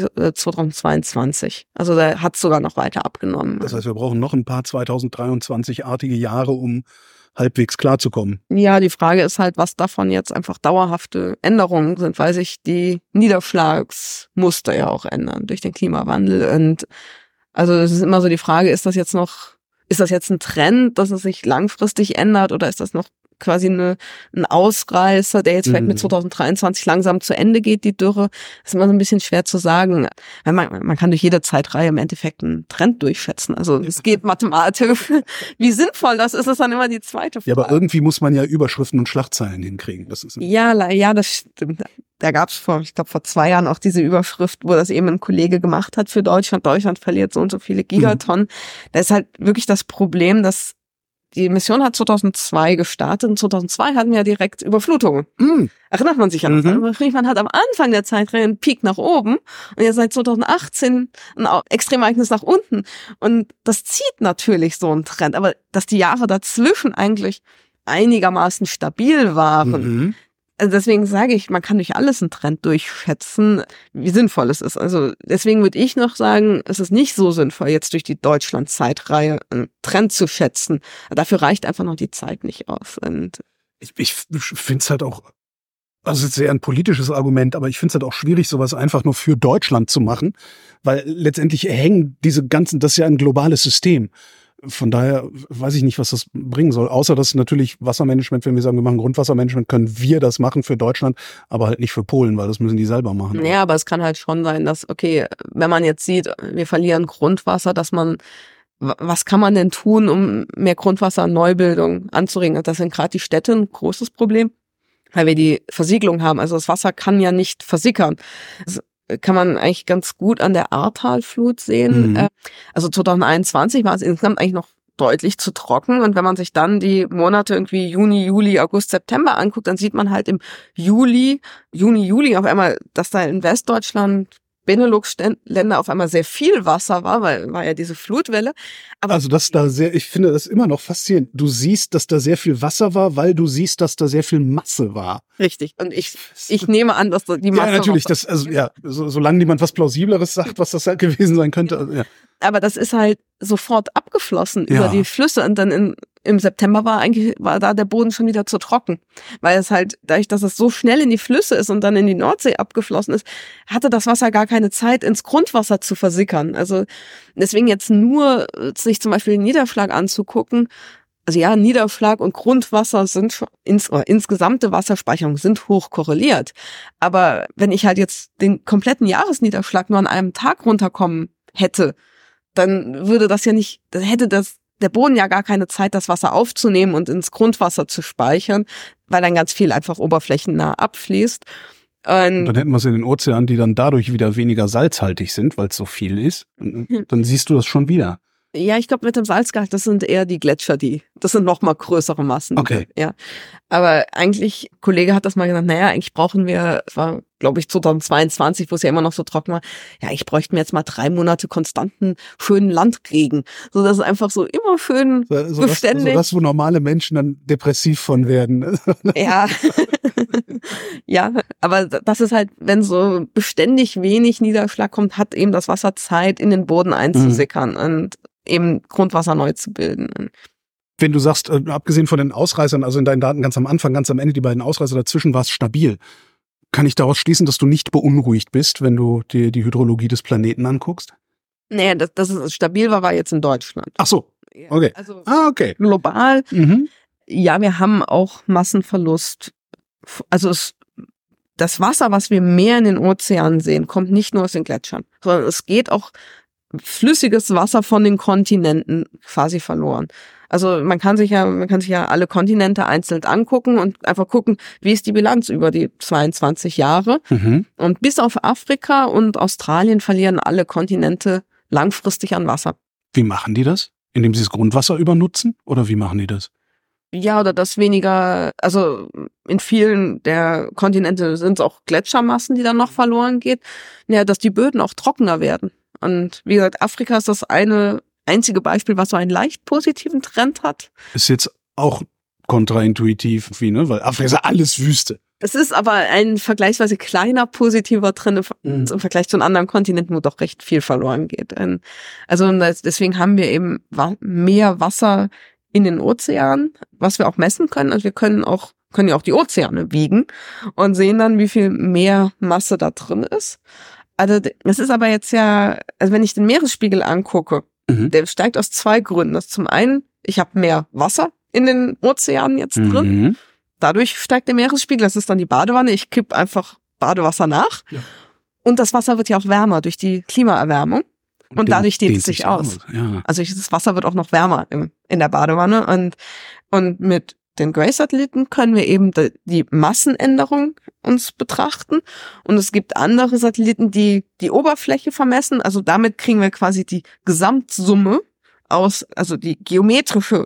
2022. Also da hat es sogar noch weiter abgenommen. Das heißt, wir brauchen noch ein paar 2023-artige Jahre, um halbwegs klarzukommen. Ja, die Frage ist halt, was davon jetzt einfach dauerhafte Änderungen sind, weil sich die Niederschlagsmuster ja auch ändern durch den Klimawandel. Und also es ist immer so die Frage, ist das jetzt ein Trend, dass es sich langfristig ändert oder ist das noch quasi ein Ausreißer, der jetzt vielleicht mit 2023 langsam zu Ende geht, die Dürre. Das ist immer so ein bisschen schwer zu sagen. Man kann durch jede Zeitreihe im Endeffekt einen Trend durchschätzen. Also es geht mathematisch. Wie sinnvoll das ist dann immer die zweite Frage. Ja, aber irgendwie muss man ja Überschriften und Schlagzeilen hinkriegen. Das ist ja, das stimmt. Da gab es vor 2 Jahren auch diese Überschrift, wo das eben ein Kollege gemacht hat für Deutschland. Deutschland verliert so und so viele Gigatonnen. Da ist halt wirklich das Problem, dass die Mission hat 2002 gestartet und 2002 hatten wir direkt Überflutungen. Erinnert man sich an das? Man hat am Anfang der Zeitreihe einen Peak nach oben und jetzt seit 2018 ein Extremereignis nach unten. Und das zieht natürlich so einen Trend. Aber dass die Jahre dazwischen eigentlich einigermaßen stabil waren, also deswegen sage ich, man kann durch alles einen Trend durchschätzen, wie sinnvoll es ist. Also deswegen würde ich noch sagen, es ist nicht so sinnvoll, jetzt durch die Deutschland-Zeitreihe einen Trend zu schätzen. Dafür reicht einfach noch die Zeit nicht aus. Und ich finde es halt auch, also es ist sehr ein politisches Argument, aber ich finde es halt auch schwierig, sowas einfach nur für Deutschland zu machen, weil letztendlich hängen das ist ja ein globales System. Von daher weiß ich nicht, was das bringen soll. Außer dass natürlich Wassermanagement, wenn wir sagen, wir machen Grundwassermanagement, können wir das machen für Deutschland, aber halt nicht für Polen, weil das müssen die selber machen. Ja, aber es kann halt schon sein, dass, okay, wenn man jetzt sieht, wir verlieren Grundwasser, was kann man denn tun, um mehr Grundwasserneubildung anzuregen? Das sind gerade die Städte ein großes Problem, weil wir die Versiegelung haben. Also das Wasser kann ja nicht versickern. Das kann man eigentlich ganz gut an der Ahrtalflut sehen. Also 2021 war es insgesamt eigentlich noch deutlich zu trocken. Und wenn man sich dann die Monate irgendwie Juni, Juli, August, September anguckt, dann sieht man halt im Juni, Juli auf einmal, dass da in Westdeutschland, Benelux-Länder auf einmal sehr viel Wasser war ja diese Flutwelle. Aber also ich finde das immer noch faszinierend. Du siehst, dass da sehr viel Wasser war, weil du siehst, dass da sehr viel Masse war. Richtig. Und ich nehme an, dass die Masse. Ja, natürlich. Solange niemand was Plausibleres sagt, was das halt gewesen sein könnte. Ja. Aber das ist halt sofort abgeflossen über die Flüsse und dann im September war da der Boden schon wieder zu trocken, weil es halt, dadurch, dass es so schnell in die Flüsse ist und dann in die Nordsee abgeflossen ist, hatte das Wasser gar keine Zeit, ins Grundwasser zu versickern. Also deswegen jetzt nur sich zum Beispiel den Niederschlag anzugucken, also ja, Niederschlag und Grundwasser sind insgesamte Wasserspeicherung sind hoch korreliert. Aber wenn ich halt jetzt den kompletten Jahresniederschlag nur an einem Tag runterkommen hätte, dann würde das ja nicht, dann hätte der Boden ja gar keine Zeit, das Wasser aufzunehmen und ins Grundwasser zu speichern, weil dann ganz viel einfach oberflächennah abfließt. Und dann hätten wir es in den Ozeanen, die dann dadurch wieder weniger salzhaltig sind, weil es so viel ist. Dann siehst du das schon wieder. Ja, ich glaube mit dem Salzgehalt, das sind eher die Gletscher, das sind noch mal größere Massen. Okay. Ja, aber eigentlich, Kollege hat das mal gesagt, naja, eigentlich brauchen wir, das war glaube ich 2022, wo es ja immer noch so trocken war, ja, ich bräuchte mir jetzt mal 3 Monate konstanten, schönen Landregen, so dass es einfach so immer schön beständig. So das, wo normale Menschen dann depressiv von werden. Ja, ja, aber das ist halt, wenn so beständig wenig Niederschlag kommt, hat eben das Wasser Zeit, in den Boden einzusickern und eben Grundwasser neu zu bilden. Wenn du sagst, abgesehen von den Ausreißern, also in deinen Daten ganz am Anfang, ganz am Ende, die beiden Ausreißer dazwischen, war es stabil. Kann ich daraus schließen, dass du nicht beunruhigt bist, wenn du dir die Hydrologie des Planeten anguckst? Nee, dass es stabil war jetzt in Deutschland. Ach so, okay. Also okay. Global, ja, wir haben auch Massenverlust. Also das Wasser, was wir mehr in den Ozeanen sehen, kommt nicht nur aus den Gletschern, sondern es geht auch flüssiges Wasser von den Kontinenten quasi verloren. Also man kann sich ja alle Kontinente einzeln angucken und einfach gucken, wie ist die Bilanz über die 22 Jahre. Und bis auf Afrika und Australien verlieren alle Kontinente langfristig an Wasser. Wie machen die das? Indem sie das Grundwasser übernutzen? Oder wie machen die das? Ja, oder das weniger, also in vielen der Kontinente sind es auch Gletschermassen, die dann noch verloren geht. Ja, dass die Böden auch trockener werden. Und wie gesagt, Afrika ist das einzige Beispiel, was so einen leicht positiven Trend hat. Ist jetzt auch kontraintuitiv, weil Afrika ist ja alles Wüste. Es ist aber ein vergleichsweise kleiner positiver Trend im Vergleich zu anderen Kontinenten, wo doch recht viel verloren geht. Also deswegen haben wir eben mehr Wasser in den Ozeanen, was wir auch messen können. Also wir können ja auch die Ozeane wiegen und sehen dann, wie viel mehr Masse da drin ist. Also das ist aber jetzt ja, also wenn ich den Meeresspiegel angucke, der steigt aus 2 Gründen. Das ist zum einen, ich habe mehr Wasser in den Ozeanen jetzt drin. Dadurch steigt der Meeresspiegel, das ist dann die Badewanne. Ich kipp einfach Badewasser nach. Ja. Und das Wasser wird ja auch wärmer durch die Klimaerwärmung. Und dadurch dehnt es sich aus. Ja. Also das Wasser wird auch noch wärmer in der Badewanne. Und mit den GRACE-Satelliten können wir eben die Massenänderung uns betrachten. Und es gibt andere Satelliten, die die Oberfläche vermessen. Also damit kriegen wir quasi die Gesamtsumme also die den geometrischen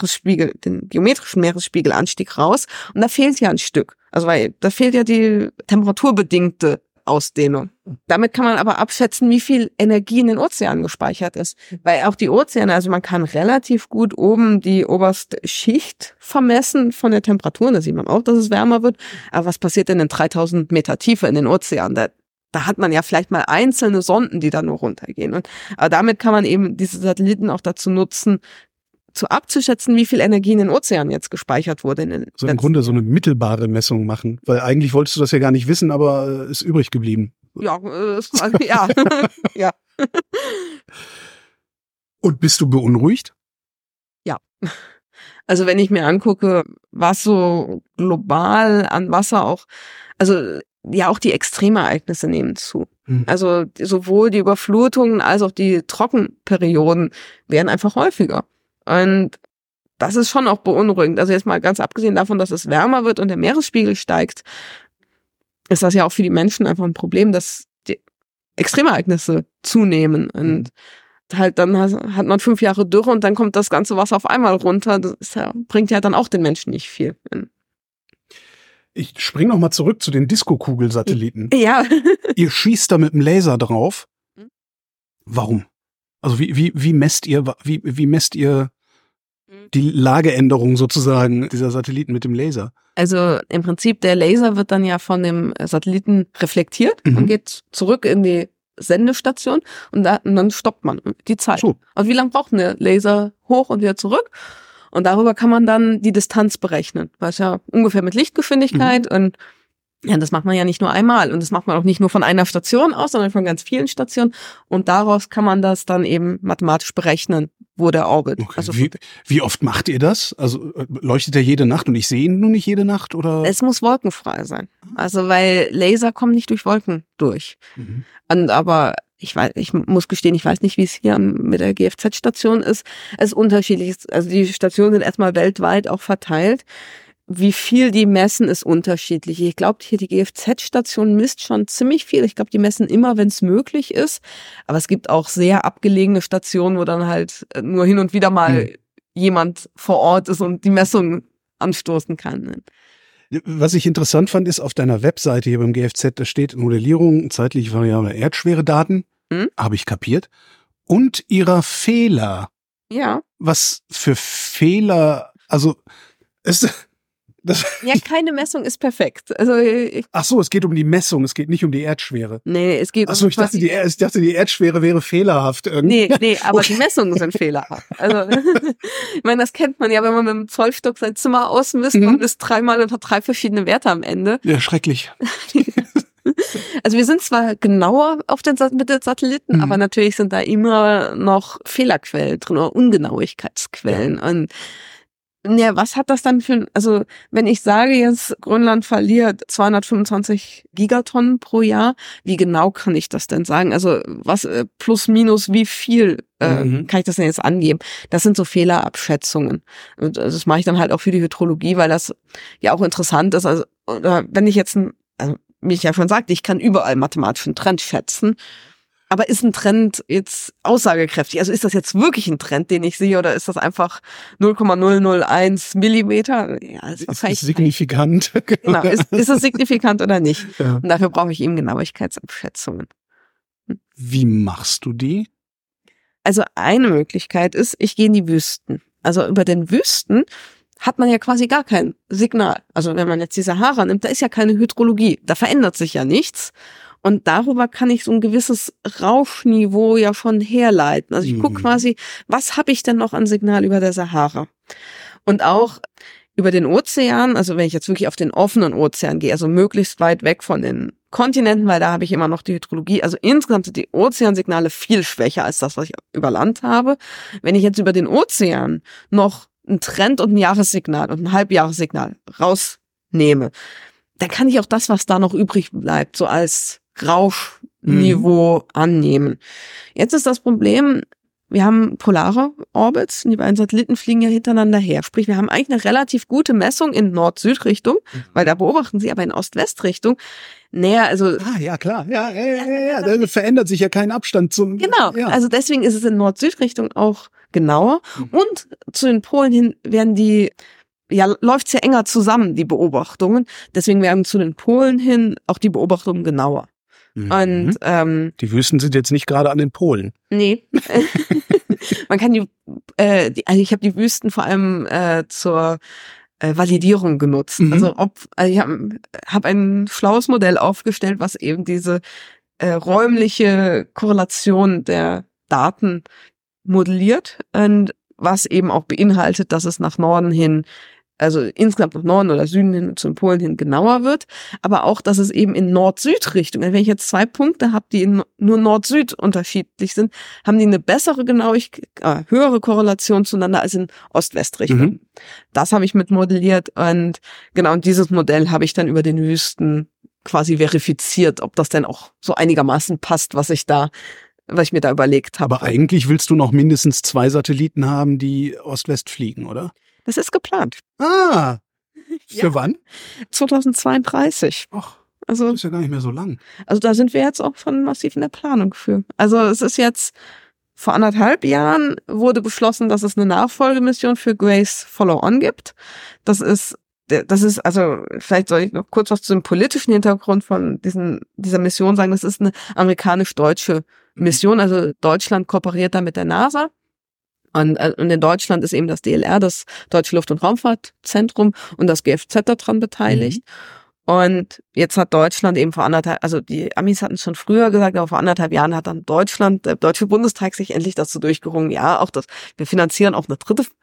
Meeresspiegelanstieg raus. Und da fehlt ja ein Stück. Also weil da fehlt ja die temperaturbedingte Ausdehnung. Damit kann man aber abschätzen, wie viel Energie in den Ozeanen gespeichert ist. Weil auch die Ozeane, also man kann relativ gut oben die oberste Schicht vermessen von der Temperatur. Da sieht man auch, dass es wärmer wird. Aber was passiert denn in 3000 Meter Tiefe in den Ozeanen? Da hat man ja vielleicht mal einzelne Sonden, die da nur runtergehen. Aber damit kann man eben diese Satelliten auch dazu nutzen, abzuschätzen, wie viel Energie in den Ozeanen jetzt gespeichert wurde. So im Grunde so eine mittelbare Messung machen, weil eigentlich wolltest du das ja gar nicht wissen, aber ist übrig geblieben. Ja, ja. Ja. Und bist du beunruhigt? Ja. Also wenn ich mir angucke, was so global an Wasser auch die Extremereignisse nehmen zu. Also sowohl die Überflutungen als auch die Trockenperioden werden einfach häufiger. Und das ist schon auch beunruhigend. Also jetzt mal ganz abgesehen davon, dass es wärmer wird und der Meeresspiegel steigt, ist das ja auch für die Menschen einfach ein Problem, dass die Extremereignisse zunehmen. Und halt dann hat man 5 Jahre Dürre und dann kommt das ganze Wasser auf einmal runter. Das bringt ja dann auch den Menschen nicht viel. Ich spring noch mal zurück zu den Disco-Kugel-Satelliten. Ja. Ihr schießt da mit dem Laser drauf. Warum? Also wie messt ihr die Lageänderung sozusagen dieser Satelliten mit dem Laser? Also im Prinzip, der Laser wird dann ja von dem Satelliten reflektiert und geht zurück in die Sendestation und dann stoppt man die Zeit. So. Und wie lange braucht der Laser hoch und wieder zurück? Und darüber kann man dann die Distanz berechnen, was ja ungefähr mit Lichtgeschwindigkeit und Ja, das macht man ja nicht nur einmal und das macht man auch nicht nur von einer Station aus, sondern von ganz vielen Stationen und daraus kann man das dann eben mathematisch berechnen, wo der Orbit. Okay. Also wie oft macht ihr das? Also leuchtet er jede Nacht und ich sehe ihn nur nicht jede Nacht oder? es muss wolkenfrei sein. Also weil Laser kommen nicht durch Wolken durch. Mhm. Und aber ich muss gestehen, ich weiß nicht, wie es hier mit der GFZ-Station ist. Es ist unterschiedlich. Also die Stationen sind erstmal weltweit auch verteilt. Wie viel die messen, ist unterschiedlich. Ich glaube, hier die GFZ-Station misst schon ziemlich viel. Ich glaube, die messen immer, wenn es möglich ist. Aber es gibt auch sehr abgelegene Stationen, wo dann halt nur hin und wieder mal jemand vor Ort ist und die Messung anstoßen kann. Was ich interessant fand, ist auf deiner Webseite hier beim GFZ, da steht Modellierung, zeitlich variable Erdschweredaten, habe ich kapiert, und ihrer Fehler. Ja. Was für Fehler, also ja, keine Messung ist perfekt. Also ach so, es geht um die Messung, es geht nicht um die Erdschwere. Nee, es geht ach so, ich dachte, die Erdschwere wäre fehlerhaft irgendwie. Nee, aber die Messungen sind fehlerhaft. Also, ich meine, das kennt man ja, wenn man mit einem Zollstock sein Zimmer ausmisst und misst dreimal und hat 3 verschiedene Werte am Ende. Ja, schrecklich. Also wir sind zwar genauer mit den Satelliten, aber natürlich sind da immer noch Fehlerquellen drin oder Ungenauigkeitsquellen. Ja. Und ja, was hat das dann also wenn ich sage jetzt, Grönland verliert 225 Gigatonnen pro Jahr, wie genau kann ich das denn sagen? Also was plus minus wie viel kann ich das denn jetzt angeben? Das sind so Fehlerabschätzungen. Und das mache ich dann halt auch für die Hydrologie, weil das ja auch interessant ist. Also oder wenn ich jetzt, wie ich ja schon sagte, ich kann überall mathematischen Trend schätzen. Aber ist ein Trend jetzt aussagekräftig? Also ist das jetzt wirklich ein Trend, den ich sehe, oder ist das einfach 0,001 Millimeter? Ja, ist es signifikant? Genau, ist es signifikant oder nicht? Ja. Und dafür brauche ich eben Genauigkeitsabschätzungen. Wie machst du die? Also eine Möglichkeit ist, ich gehe in die Wüsten. Also über den Wüsten hat man ja quasi gar kein Signal. Also wenn man jetzt die Sahara nimmt, da ist ja keine Hydrologie. Da verändert sich ja nichts. Und darüber kann ich so ein gewisses Rauschniveau ja schon herleiten. Also ich gucke quasi, was habe ich denn noch an Signal über der Sahara? Und auch über den Ozean, also wenn ich jetzt wirklich auf den offenen Ozean gehe, also möglichst weit weg von den Kontinenten, weil da habe ich immer noch die Hydrologie. Also insgesamt sind die Ozeansignale viel schwächer als das, was ich über Land habe. Wenn ich jetzt über den Ozean noch ein Trend- und ein Jahressignal und ein Halbjahressignal rausnehme, dann kann ich auch das, was da noch übrig bleibt, so als Rauschniveau annehmen. Jetzt ist das Problem, wir haben polare Orbits, die beiden Satelliten fliegen ja hintereinander her. Sprich, wir haben eigentlich eine relativ gute Messung in Nord-Süd-Richtung, weil da beobachten sie, aber in Ost-West-Richtung näher, also... ja, klar. Ja. Da verändert sich ja kein Abstand zum... Genau, ja. Also deswegen ist es in Nord-Süd-Richtung auch genauer. Und zu den Polen hin werden läuft's ja enger zusammen, die Beobachtungen. Deswegen werden zu den Polen hin auch die Beobachtungen genauer. Und die Wüsten sind jetzt nicht gerade an den Polen. Nee. Man kann also ich habe die Wüsten vor allem zur Validierung genutzt. Also ich hab ein schlaues Modell aufgestellt, was eben diese räumliche Korrelation der Daten modelliert und was eben auch beinhaltet, dass es nach Norden hin, also insgesamt nach Norden oder Süden hin, zu den Polen hin genauer wird, aber auch, dass es eben in Nord-Süd-Richtung, wenn ich jetzt 2 Punkte habe, die nur Nord-Süd unterschiedlich sind, haben die eine bessere Genauigkeit, höhere Korrelation zueinander als in Ost-West-Richtung. Das habe ich mit modelliert und genau, und dieses Modell habe ich dann über den Wüsten quasi verifiziert, ob das denn auch so einigermaßen passt, was ich mir da überlegt habe. Aber eigentlich willst du noch mindestens 2 Satelliten haben, die Ost-West fliegen, oder? Das ist geplant. Ah, für wann? 2032. Ach, also, das ist ja gar nicht mehr so lang. Also da sind wir jetzt auch schon massiv in der Planung für. Also es ist jetzt, vor 1,5 Jahren wurde beschlossen, dass es eine Nachfolgemission für Grace Follow-On gibt. Das ist, also vielleicht soll ich noch kurz was zu dem politischen Hintergrund von dieser Mission sagen. Das ist eine amerikanisch-deutsche Mission. Also Deutschland kooperiert da mit der NASA. Und in Deutschland ist eben das DLR, das Deutsche Luft- und Raumfahrtzentrum, und das GFZ daran beteiligt. Und jetzt hat Deutschland eben also die Amis hatten es schon früher gesagt, aber vor 1,5 Jahren hat dann der Deutsche Bundestag sich endlich dazu durchgerungen, ja, auch wir finanzieren auch eine dritte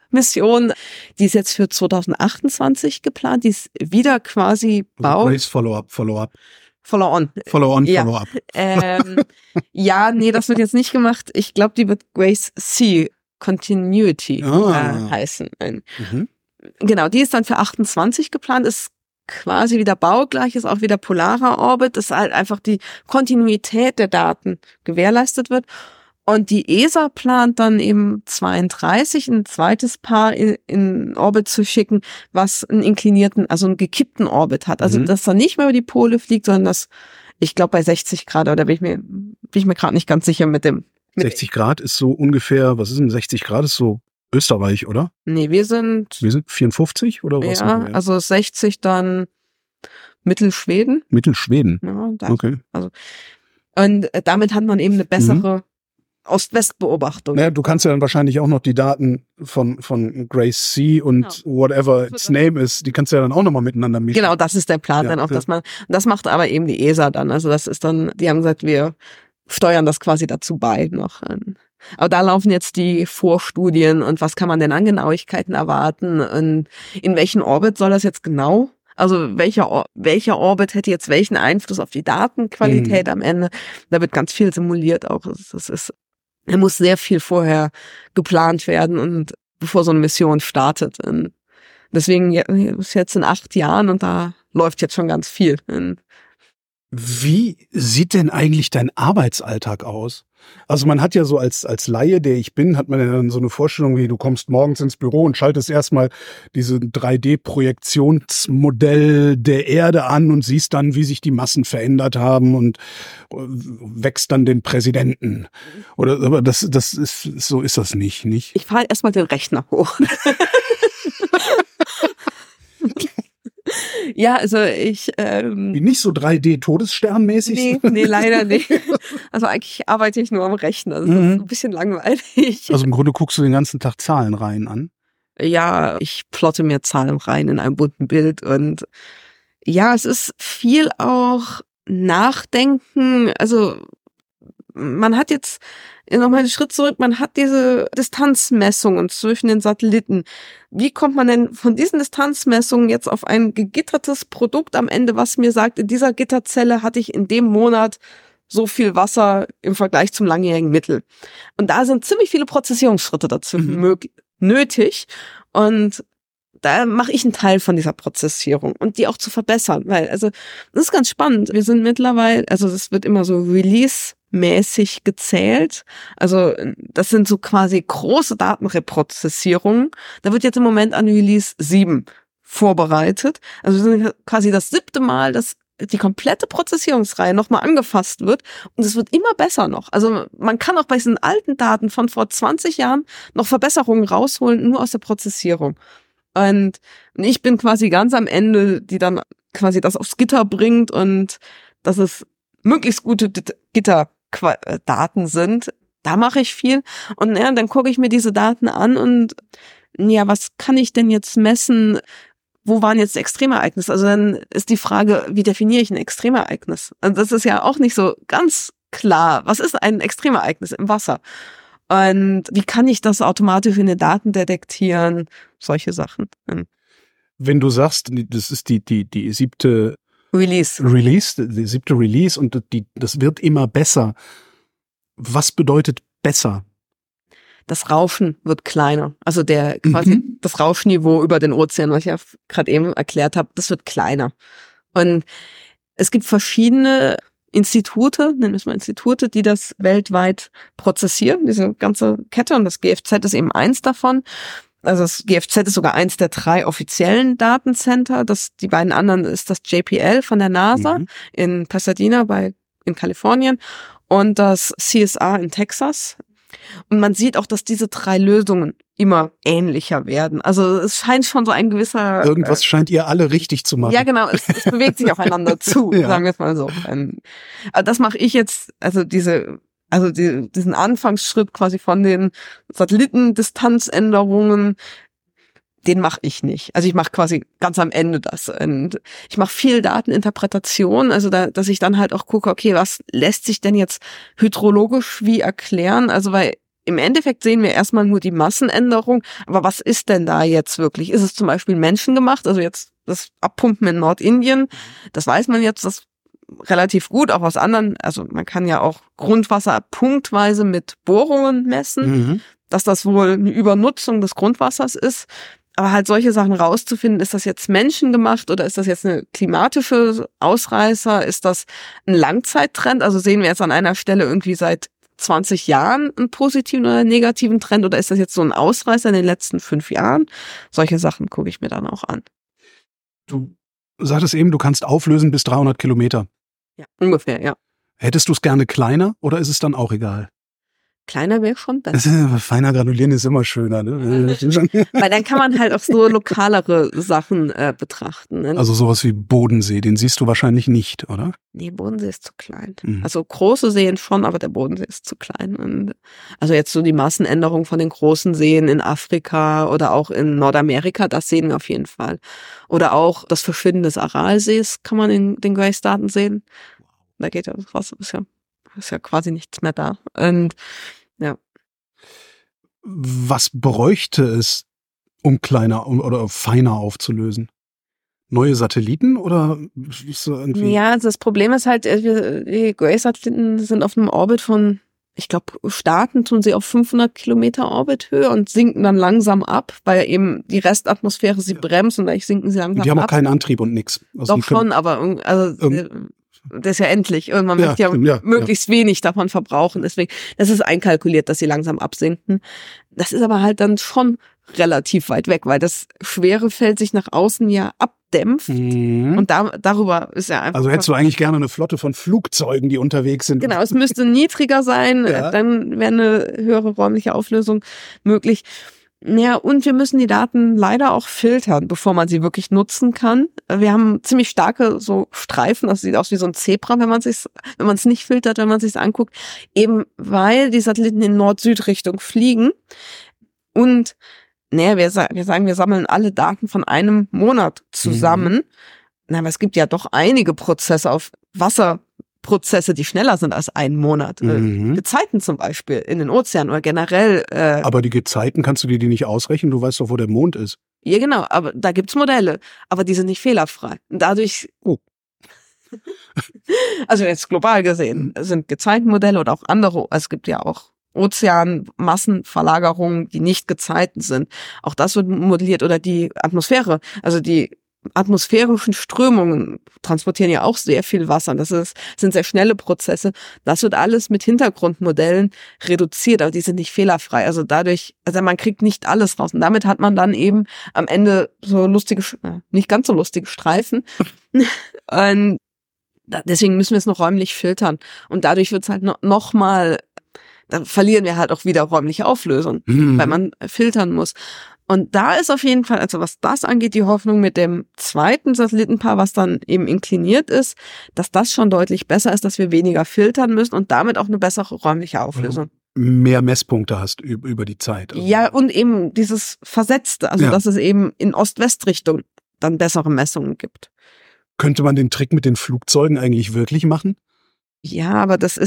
Mission. Die ist jetzt für 2028 geplant. Die ist wieder quasi Grace Follow-up. Follow-on. Follow-up. Ja, nee, das wird jetzt nicht gemacht. Ich glaube, die wird Grace C Continuity heißen. Genau, die ist dann für 28 geplant, ist quasi wieder baugleich, ist auch wieder polarer Orbit, dass halt einfach die Kontinuität der Daten gewährleistet wird. Und die ESA plant dann eben 32 ein zweites Paar in Orbit zu schicken, was einen inklinierten, also einen gekippten Orbit hat. Also dass er nicht mehr über die Pole fliegt, sondern das, ich glaube bei 60 Grad, oder bin ich mir gerade nicht ganz sicher mit dem. 60 Grad ist so ungefähr, was ist denn 60 Grad? Ist so Österreich, oder? Nee, wir sind 54 oder was? Ja, also 60 dann Mittelschweden. Mittelschweden? Ja, okay. Also, und damit hat man eben eine bessere Ost-West-Beobachtung. Naja, du kannst ja dann wahrscheinlich auch noch die Daten von Grace C und whatever its name ist, die kannst du ja dann auch nochmal miteinander mischen. Genau, das ist der Plan dann auch, dass man, das macht aber eben die ESA dann. Also das ist dann, die haben gesagt, wir steuern das quasi dazu bei noch. Aber da laufen jetzt die Vorstudien und was kann man denn an Genauigkeiten erwarten und in welchen Orbit soll das jetzt genau? Also welcher Orbit hätte jetzt welchen Einfluss auf die Datenqualität am Ende? Da wird ganz viel simuliert auch. Da muss sehr viel vorher geplant werden und bevor so eine Mission startet. Und deswegen ist jetzt in 8 Jahren und da läuft jetzt schon ganz viel. Wie sieht denn eigentlich dein Arbeitsalltag aus? Also man hat ja so als Laie, der ich bin, hat man ja dann so eine Vorstellung, wie du kommst morgens ins Büro und schaltest erstmal diese 3D-Projektionsmodell der Erde an und siehst dann, wie sich die Massen verändert haben und wächst dann den Präsidenten. Aber das ist, so ist das nicht? Ich fahre erstmal den Rechner hoch. Ja, also ich Wie nicht so 3D-Todessternmäßig? Nee, leider nicht. Also eigentlich arbeite ich nur am Rechner. Das ist ein bisschen langweilig. Also im Grunde guckst du den ganzen Tag Zahlenreihen an? Ja, ich plotte mir Zahlenreihen in einem bunten Bild und ja, es ist viel auch Nachdenken. Also man hat jetzt nochmal einen Schritt zurück, man hat diese Distanzmessungen zwischen den Satelliten. Wie kommt man denn von diesen Distanzmessungen jetzt auf ein gegittertes Produkt am Ende, was mir sagt, in dieser Gitterzelle hatte ich in dem Monat so viel Wasser im Vergleich zum langjährigen Mittel. Und da sind ziemlich viele Prozessierungsschritte dazu nötig. Und da mache ich einen Teil von dieser Prozessierung und die auch zu verbessern, weil also das ist ganz spannend. Wir sind mittlerweile, also es wird immer so Release-mäßig gezählt. Also das sind so quasi große Datenreprozessierungen. Da wird jetzt im Moment an Release 7 vorbereitet. Also wir sind quasi das 7. Mal, dass die komplette Prozessierungsreihe nochmal angefasst wird und es wird immer besser noch. Also man kann auch bei diesen alten Daten von vor 20 Jahren noch Verbesserungen rausholen, nur aus der Prozessierung. Und ich bin quasi ganz am Ende, die dann quasi das aufs Gitter bringt und dass es möglichst gute Gitterdaten sind. Da mache ich viel. Und ja, dann gucke ich mir diese Daten an und ja, was kann ich denn jetzt messen? Wo waren jetzt Extremereignisse? Also dann ist die Frage, wie definiere ich ein Extremereignis? Also das ist ja auch nicht so ganz klar. Was ist ein Extremereignis im Wasser? Und wie kann ich das automatisch in den Daten detektieren? Solche Sachen. Wenn du sagst, das ist die 7. Release, die 7. Release und das wird immer besser. Was bedeutet besser? Das Rauschen wird kleiner. Also quasi das Rauschniveau über den Ozean, was ich ja gerade eben erklärt habe, das wird kleiner. Und es gibt verschiedene Institute, nennen wir es mal Institute, die das weltweit prozessieren, diese ganze Kette, und das GFZ ist eben eins davon. Also das GFZ ist sogar eins der 3 offiziellen Datencenter. Die beiden anderen ist das JPL von der NASA in Pasadena in Kalifornien und das CSR in Texas. Und man sieht auch, dass diese 3 Lösungen immer ähnlicher werden. Also es scheint schon so ein gewisser... Irgendwas scheint ihr alle richtig zu machen. Ja, genau. Es bewegt sich aufeinander zu, sagen wir es mal so. Aber das mache ich jetzt, diesen Anfangsschritt quasi von den Satellitendistanzänderungen, den mache ich nicht. Also ich mache quasi ganz am Ende das. Und ich mache viel Dateninterpretation, also dass ich dann halt auch gucke, okay, was lässt sich denn jetzt hydrologisch wie erklären? Also weil im Endeffekt sehen wir erstmal nur die Massenänderung. Aber was ist denn da jetzt wirklich? Ist es zum Beispiel menschengemacht? Also jetzt das Abpumpen in Nordindien, das weiß man jetzt, das relativ gut, auch aus anderen, also man kann ja auch Grundwasser punktweise mit Bohrungen messen, dass das wohl eine Übernutzung des Grundwassers ist. Aber halt solche Sachen rauszufinden, ist das jetzt menschengemacht oder ist das jetzt eine klimatische Ausreißer? Ist das ein Langzeittrend? Also sehen wir jetzt an einer Stelle irgendwie seit 20 Jahren einen positiven oder negativen Trend oder ist das jetzt so ein Ausreißer in den letzten 5 Jahren? Solche Sachen gucke ich mir dann auch an. Du sagtest eben, du kannst auflösen bis 300 Kilometer. Ja, ungefähr, ja. Hättest du es gerne kleiner oder ist es dann auch egal? Kleiner wäre schon besser. Feiner granulieren ist immer schöner, ne? Weil dann kann man halt auch so lokalere Sachen betrachten. Ne? Also sowas wie Bodensee, den siehst du wahrscheinlich nicht, oder? Nee, Bodensee ist zu klein. Also große Seen schon, aber der Bodensee ist zu klein. Und also jetzt so die Massenänderung von den großen Seen in Afrika oder auch in Nordamerika, das sehen wir auf jeden Fall. Oder auch das Verschwinden des Aralsees kann man in den Grace-Daten sehen. Da geht ja das Wasser, ist ja quasi nichts mehr da. Und ja. Was bräuchte es, um kleiner oder feiner aufzulösen? Neue Satelliten oder ist so irgendwie? Ja, also das Problem ist halt, die Grace-Satelliten sind auf einem Orbit von, ich glaube, starten tun sie auf 500 Kilometer Orbithöhe und sinken dann langsam ab, weil eben die Restatmosphäre sie bremst und dadurch sinken sie langsam ab. Die haben auch keinen Antrieb und nix. Also doch schon, aber also das ist ja endlich. Und man möchte ja möglichst wenig davon verbrauchen. Deswegen, das ist einkalkuliert, dass sie langsam absinken. Das ist aber halt dann schon relativ weit weg, weil das schwere Feld sich nach außen ja abdämpft. Und darüber ist ja einfach. Also hättest du eigentlich gerne eine Flotte von Flugzeugen, die unterwegs sind. Genau, es müsste niedriger sein, dann wäre eine höhere räumliche Auflösung möglich. Ja, und wir müssen die Daten leider auch filtern, bevor man sie wirklich nutzen kann. Wir haben ziemlich starke so Streifen, das sieht aus wie so ein Zebra, wenn man es nicht filtert, wenn man es sich anguckt, eben weil die Satelliten in Nord-Süd-Richtung fliegen. Und wir sagen, wir sammeln alle Daten von einem Monat zusammen. Aber es gibt ja doch einige Prozesse auf Wasserprozesse, die schneller sind als einen Monat. Gezeiten zum Beispiel in den Ozeanen oder generell. Aber die Gezeiten, kannst du dir die nicht ausrechnen? Du weißt doch, wo der Mond ist. Ja, genau, aber da gibt's Modelle, aber die sind nicht fehlerfrei. Und dadurch, also jetzt global gesehen, sind Gezeitenmodelle oder auch andere, es gibt ja auch Ozeanmassenverlagerungen, die nicht Gezeiten sind. Auch das wird modelliert oder die Atmosphäre, also die atmosphärischen Strömungen transportieren ja auch sehr viel Wasser. Sind sehr schnelle Prozesse. Das wird alles mit Hintergrundmodellen reduziert, aber die sind nicht fehlerfrei. Also man kriegt nicht alles raus. Und damit hat man dann eben am Ende so nicht ganz so lustige Streifen. Und deswegen müssen wir es noch räumlich filtern. Und dadurch wird es halt noch mal, dann verlieren wir halt auch wieder räumliche Auflösung, weil man filtern muss. Und da ist auf jeden Fall, also was das angeht, die Hoffnung mit dem zweiten Satellitenpaar, was dann eben inkliniert ist, dass das schon deutlich besser ist, dass wir weniger filtern müssen und damit auch eine bessere räumliche Auflösung. Mehr Messpunkte hast über die Zeit. Also. Ja, und eben dieses Versetzte, also dass es eben in Ost-West-Richtung dann bessere Messungen gibt. Könnte man den Trick mit den Flugzeugen eigentlich wirklich machen? Ja, aber das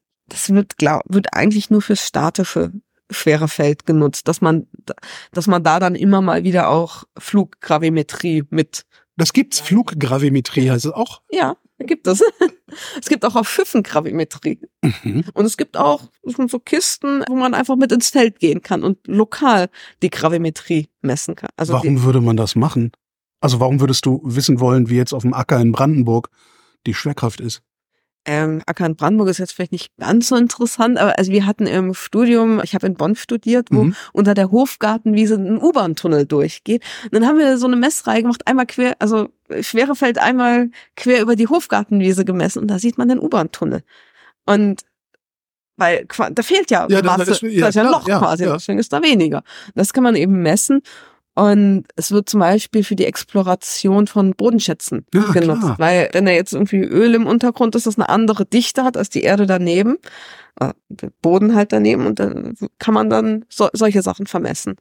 wird eigentlich nur fürs statische schwere Feld genutzt, dass man da dann immer mal wieder auch Fluggravimetrie mit. Das gibt's, Fluggravimetrie heißt es auch? Ja, gibt es. Es gibt auch auf Schiffen Gravimetrie. Und es gibt auch so Kisten, wo man einfach mit ins Feld gehen kann und lokal die Gravimetrie messen kann. Also warum würde man das machen? Also warum würdest du wissen wollen, wie jetzt auf dem Acker in Brandenburg die Schwerkraft ist? Acker in Brandenburg ist jetzt vielleicht nicht ganz so interessant, aber also wir hatten im Studium, ich habe in Bonn studiert, wo unter der Hofgartenwiese ein U-Bahn-Tunnel durchgeht. Und dann haben wir so eine Messreihe gemacht, einmal quer, also Schwerefeld einmal quer über die Hofgartenwiese gemessen und da sieht man den U-Bahn-Tunnel. Und weil da fehlt ja Masse, da ist ja ein Loch quasi, deswegen ist da weniger. Das kann man eben messen. Und es wird zum Beispiel für die Exploration von Bodenschätzen genutzt, weil wenn da jetzt irgendwie Öl im Untergrund ist, das eine andere Dichte hat als die Erde daneben, der Boden halt daneben und dann kann man dann solche Sachen vermessen.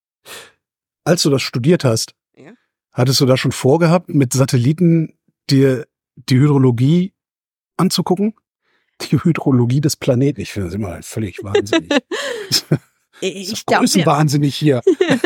Als du das studiert hast, hattest du da schon vorgehabt, mit Satelliten dir die Hydrologie anzugucken? Die Hydrologie des Planeten, ich finde das immer völlig wahnsinnig. Ich glaube, wahnsinnig hier.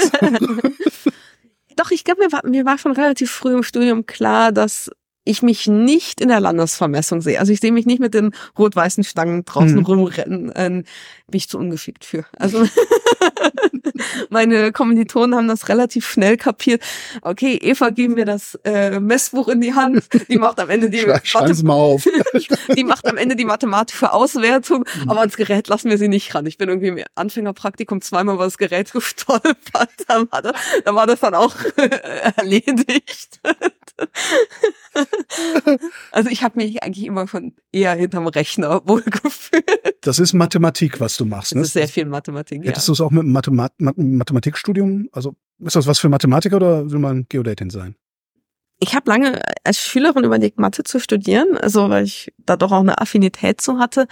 Doch, ich glaube, mir war schon relativ früh im Studium klar, dass ich mich nicht in der Landesvermessung sehe. Also ich sehe mich nicht mit den rot-weißen Stangen draußen rumrennen, bin ich zu ungeschickt für. Also meine Kommilitonen haben das relativ schnell kapiert. Okay, Eva, geben wir das Messbuch in die Hand. Die macht am Ende die mal auf. Die macht am Ende die mathematische Auswertung, aber ans Gerät lassen wir sie nicht ran. Ich bin irgendwie im Anfängerpraktikum zweimal über das Gerät gestolpert. Da war das dann auch erledigt. Also ich habe mich eigentlich immer schon eher hinterm Rechner wohlgefühlt. Das ist Mathematik, was du machst, ne? Das ist sehr viel Mathematik, Hättest du es auch mit einem Mathematikstudium? Also ist das was für Mathematiker oder will man Geodätin sein? Ich habe lange als Schülerin überlegt, Mathe zu studieren, also weil ich da doch auch eine Affinität zu hatte.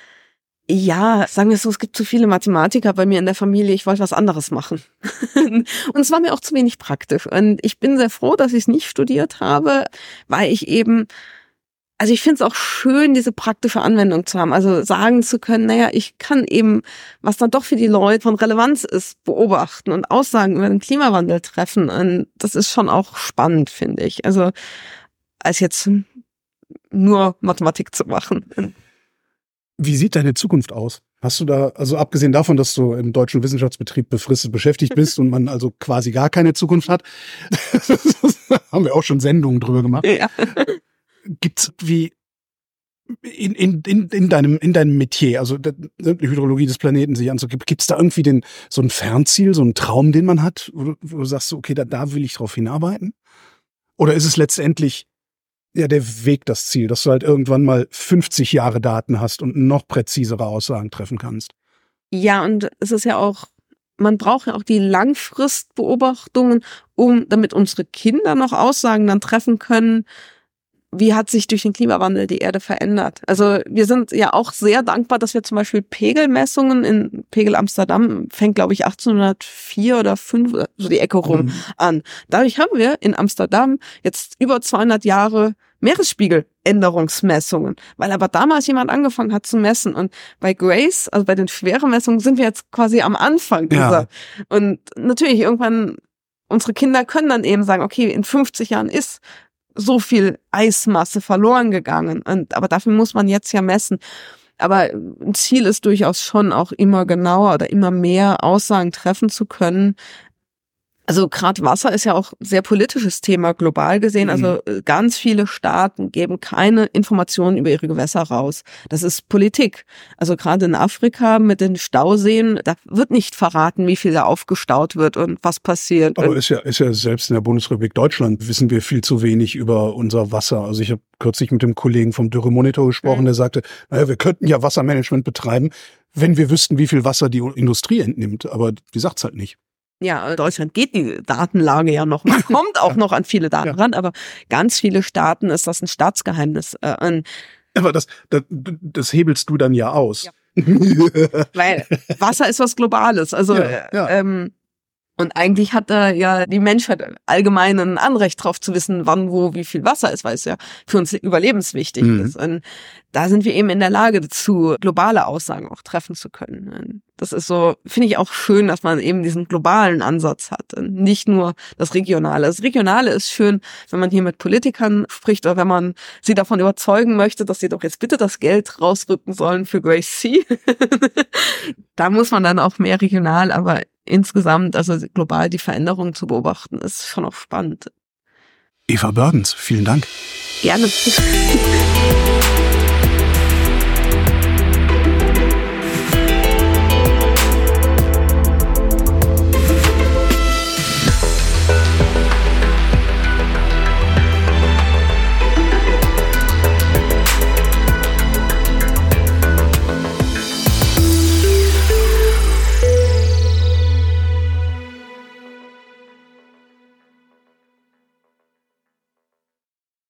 Ja, sagen wir es so, es gibt zu viele Mathematiker bei mir in der Familie, ich wollte was anderes machen. Und es war mir auch zu wenig praktisch. Und ich bin sehr froh, dass ich es nicht studiert habe, weil ich eben, also ich finde es auch schön, diese praktische Anwendung zu haben. Also sagen zu können, naja, ich kann eben, was dann doch für die Leute von Relevanz ist, beobachten und Aussagen über den Klimawandel treffen. Und das ist schon auch spannend, finde ich. Also als jetzt nur Mathematik zu machen. Wie sieht deine Zukunft aus? Hast du da, also abgesehen davon, dass du im deutschen Wissenschaftsbetrieb befristet beschäftigt bist und man also quasi gar keine Zukunft hat, haben wir auch schon Sendungen drüber gemacht. Ja. Gibt's wie in deinem Metier, also die Hydrologie des Planeten sich anzugucken, gibt's da irgendwie so ein Fernziel, so einen Traum, den man hat, wo du sagst, okay, da will ich drauf hinarbeiten? Oder ist es letztendlich ja der Weg, das Ziel, dass du halt irgendwann mal 50 Jahre Daten hast und noch präzisere Aussagen treffen kannst? Ja, und es ist ja auch, man braucht ja auch die Langfristbeobachtungen, damit unsere Kinder noch Aussagen dann treffen können, wie hat sich durch den Klimawandel die Erde verändert. Also wir sind ja auch sehr dankbar, dass wir zum Beispiel Pegelmessungen in Pegel Amsterdam, fängt glaube ich 1804 oder 5, so die Ecke rum an. Dadurch haben wir in Amsterdam jetzt über 200 Jahre Meeresspiegeländerungsmessungen, weil aber damals jemand angefangen hat zu messen. Und bei Grace, also bei den schweren Messungen, sind wir jetzt quasi am Anfang dieser. Ja. Und natürlich irgendwann, unsere Kinder können dann eben sagen, okay, in 50 Jahren ist so viel Eismasse verloren gegangen. Aber dafür muss man jetzt ja messen. Aber ein Ziel ist durchaus schon auch immer genauer oder immer mehr Aussagen treffen zu können. Also gerade Wasser ist ja auch ein sehr politisches Thema global gesehen. Also ganz viele Staaten geben keine Informationen über ihre Gewässer raus. Das ist Politik. Also gerade in Afrika mit den Stauseen, da wird nicht verraten, wie viel da aufgestaut wird und was passiert. Aber ist ja selbst in der Bundesrepublik Deutschland wissen wir viel zu wenig über unser Wasser. Also ich habe kürzlich mit dem Kollegen vom Dürremonitor gesprochen, der sagte, naja, wir könnten ja Wassermanagement betreiben, wenn wir wüssten, wie viel Wasser die Industrie entnimmt. Aber die sagt's halt nicht. Ja, Deutschland geht die Datenlage ja noch. Man kommt auch noch an viele Daten ran, aber ganz viele Staaten ist das ein Staatsgeheimnis. Aber das hebelst du dann ja aus. Ja. Weil Wasser ist was Globales. Also und eigentlich hat da ja die Menschheit allgemein ein Anrecht drauf zu wissen, wann, wo, wie viel Wasser ist, weil es ja für uns überlebenswichtig ist. Und da sind wir eben in der Lage dazu, globale Aussagen auch treffen zu können. Und das ist so, finde ich auch schön, dass man eben diesen globalen Ansatz hat und nicht nur das Regionale. Das Regionale ist schön, wenn man hier mit Politikern spricht oder wenn man sie davon überzeugen möchte, dass sie doch jetzt bitte das Geld rausrücken sollen für Grace C. Da muss man dann auch mehr regional, aber insgesamt, also global die Veränderungen zu beobachten, ist schon auch spannend. Eva Burdens, vielen Dank. Gerne.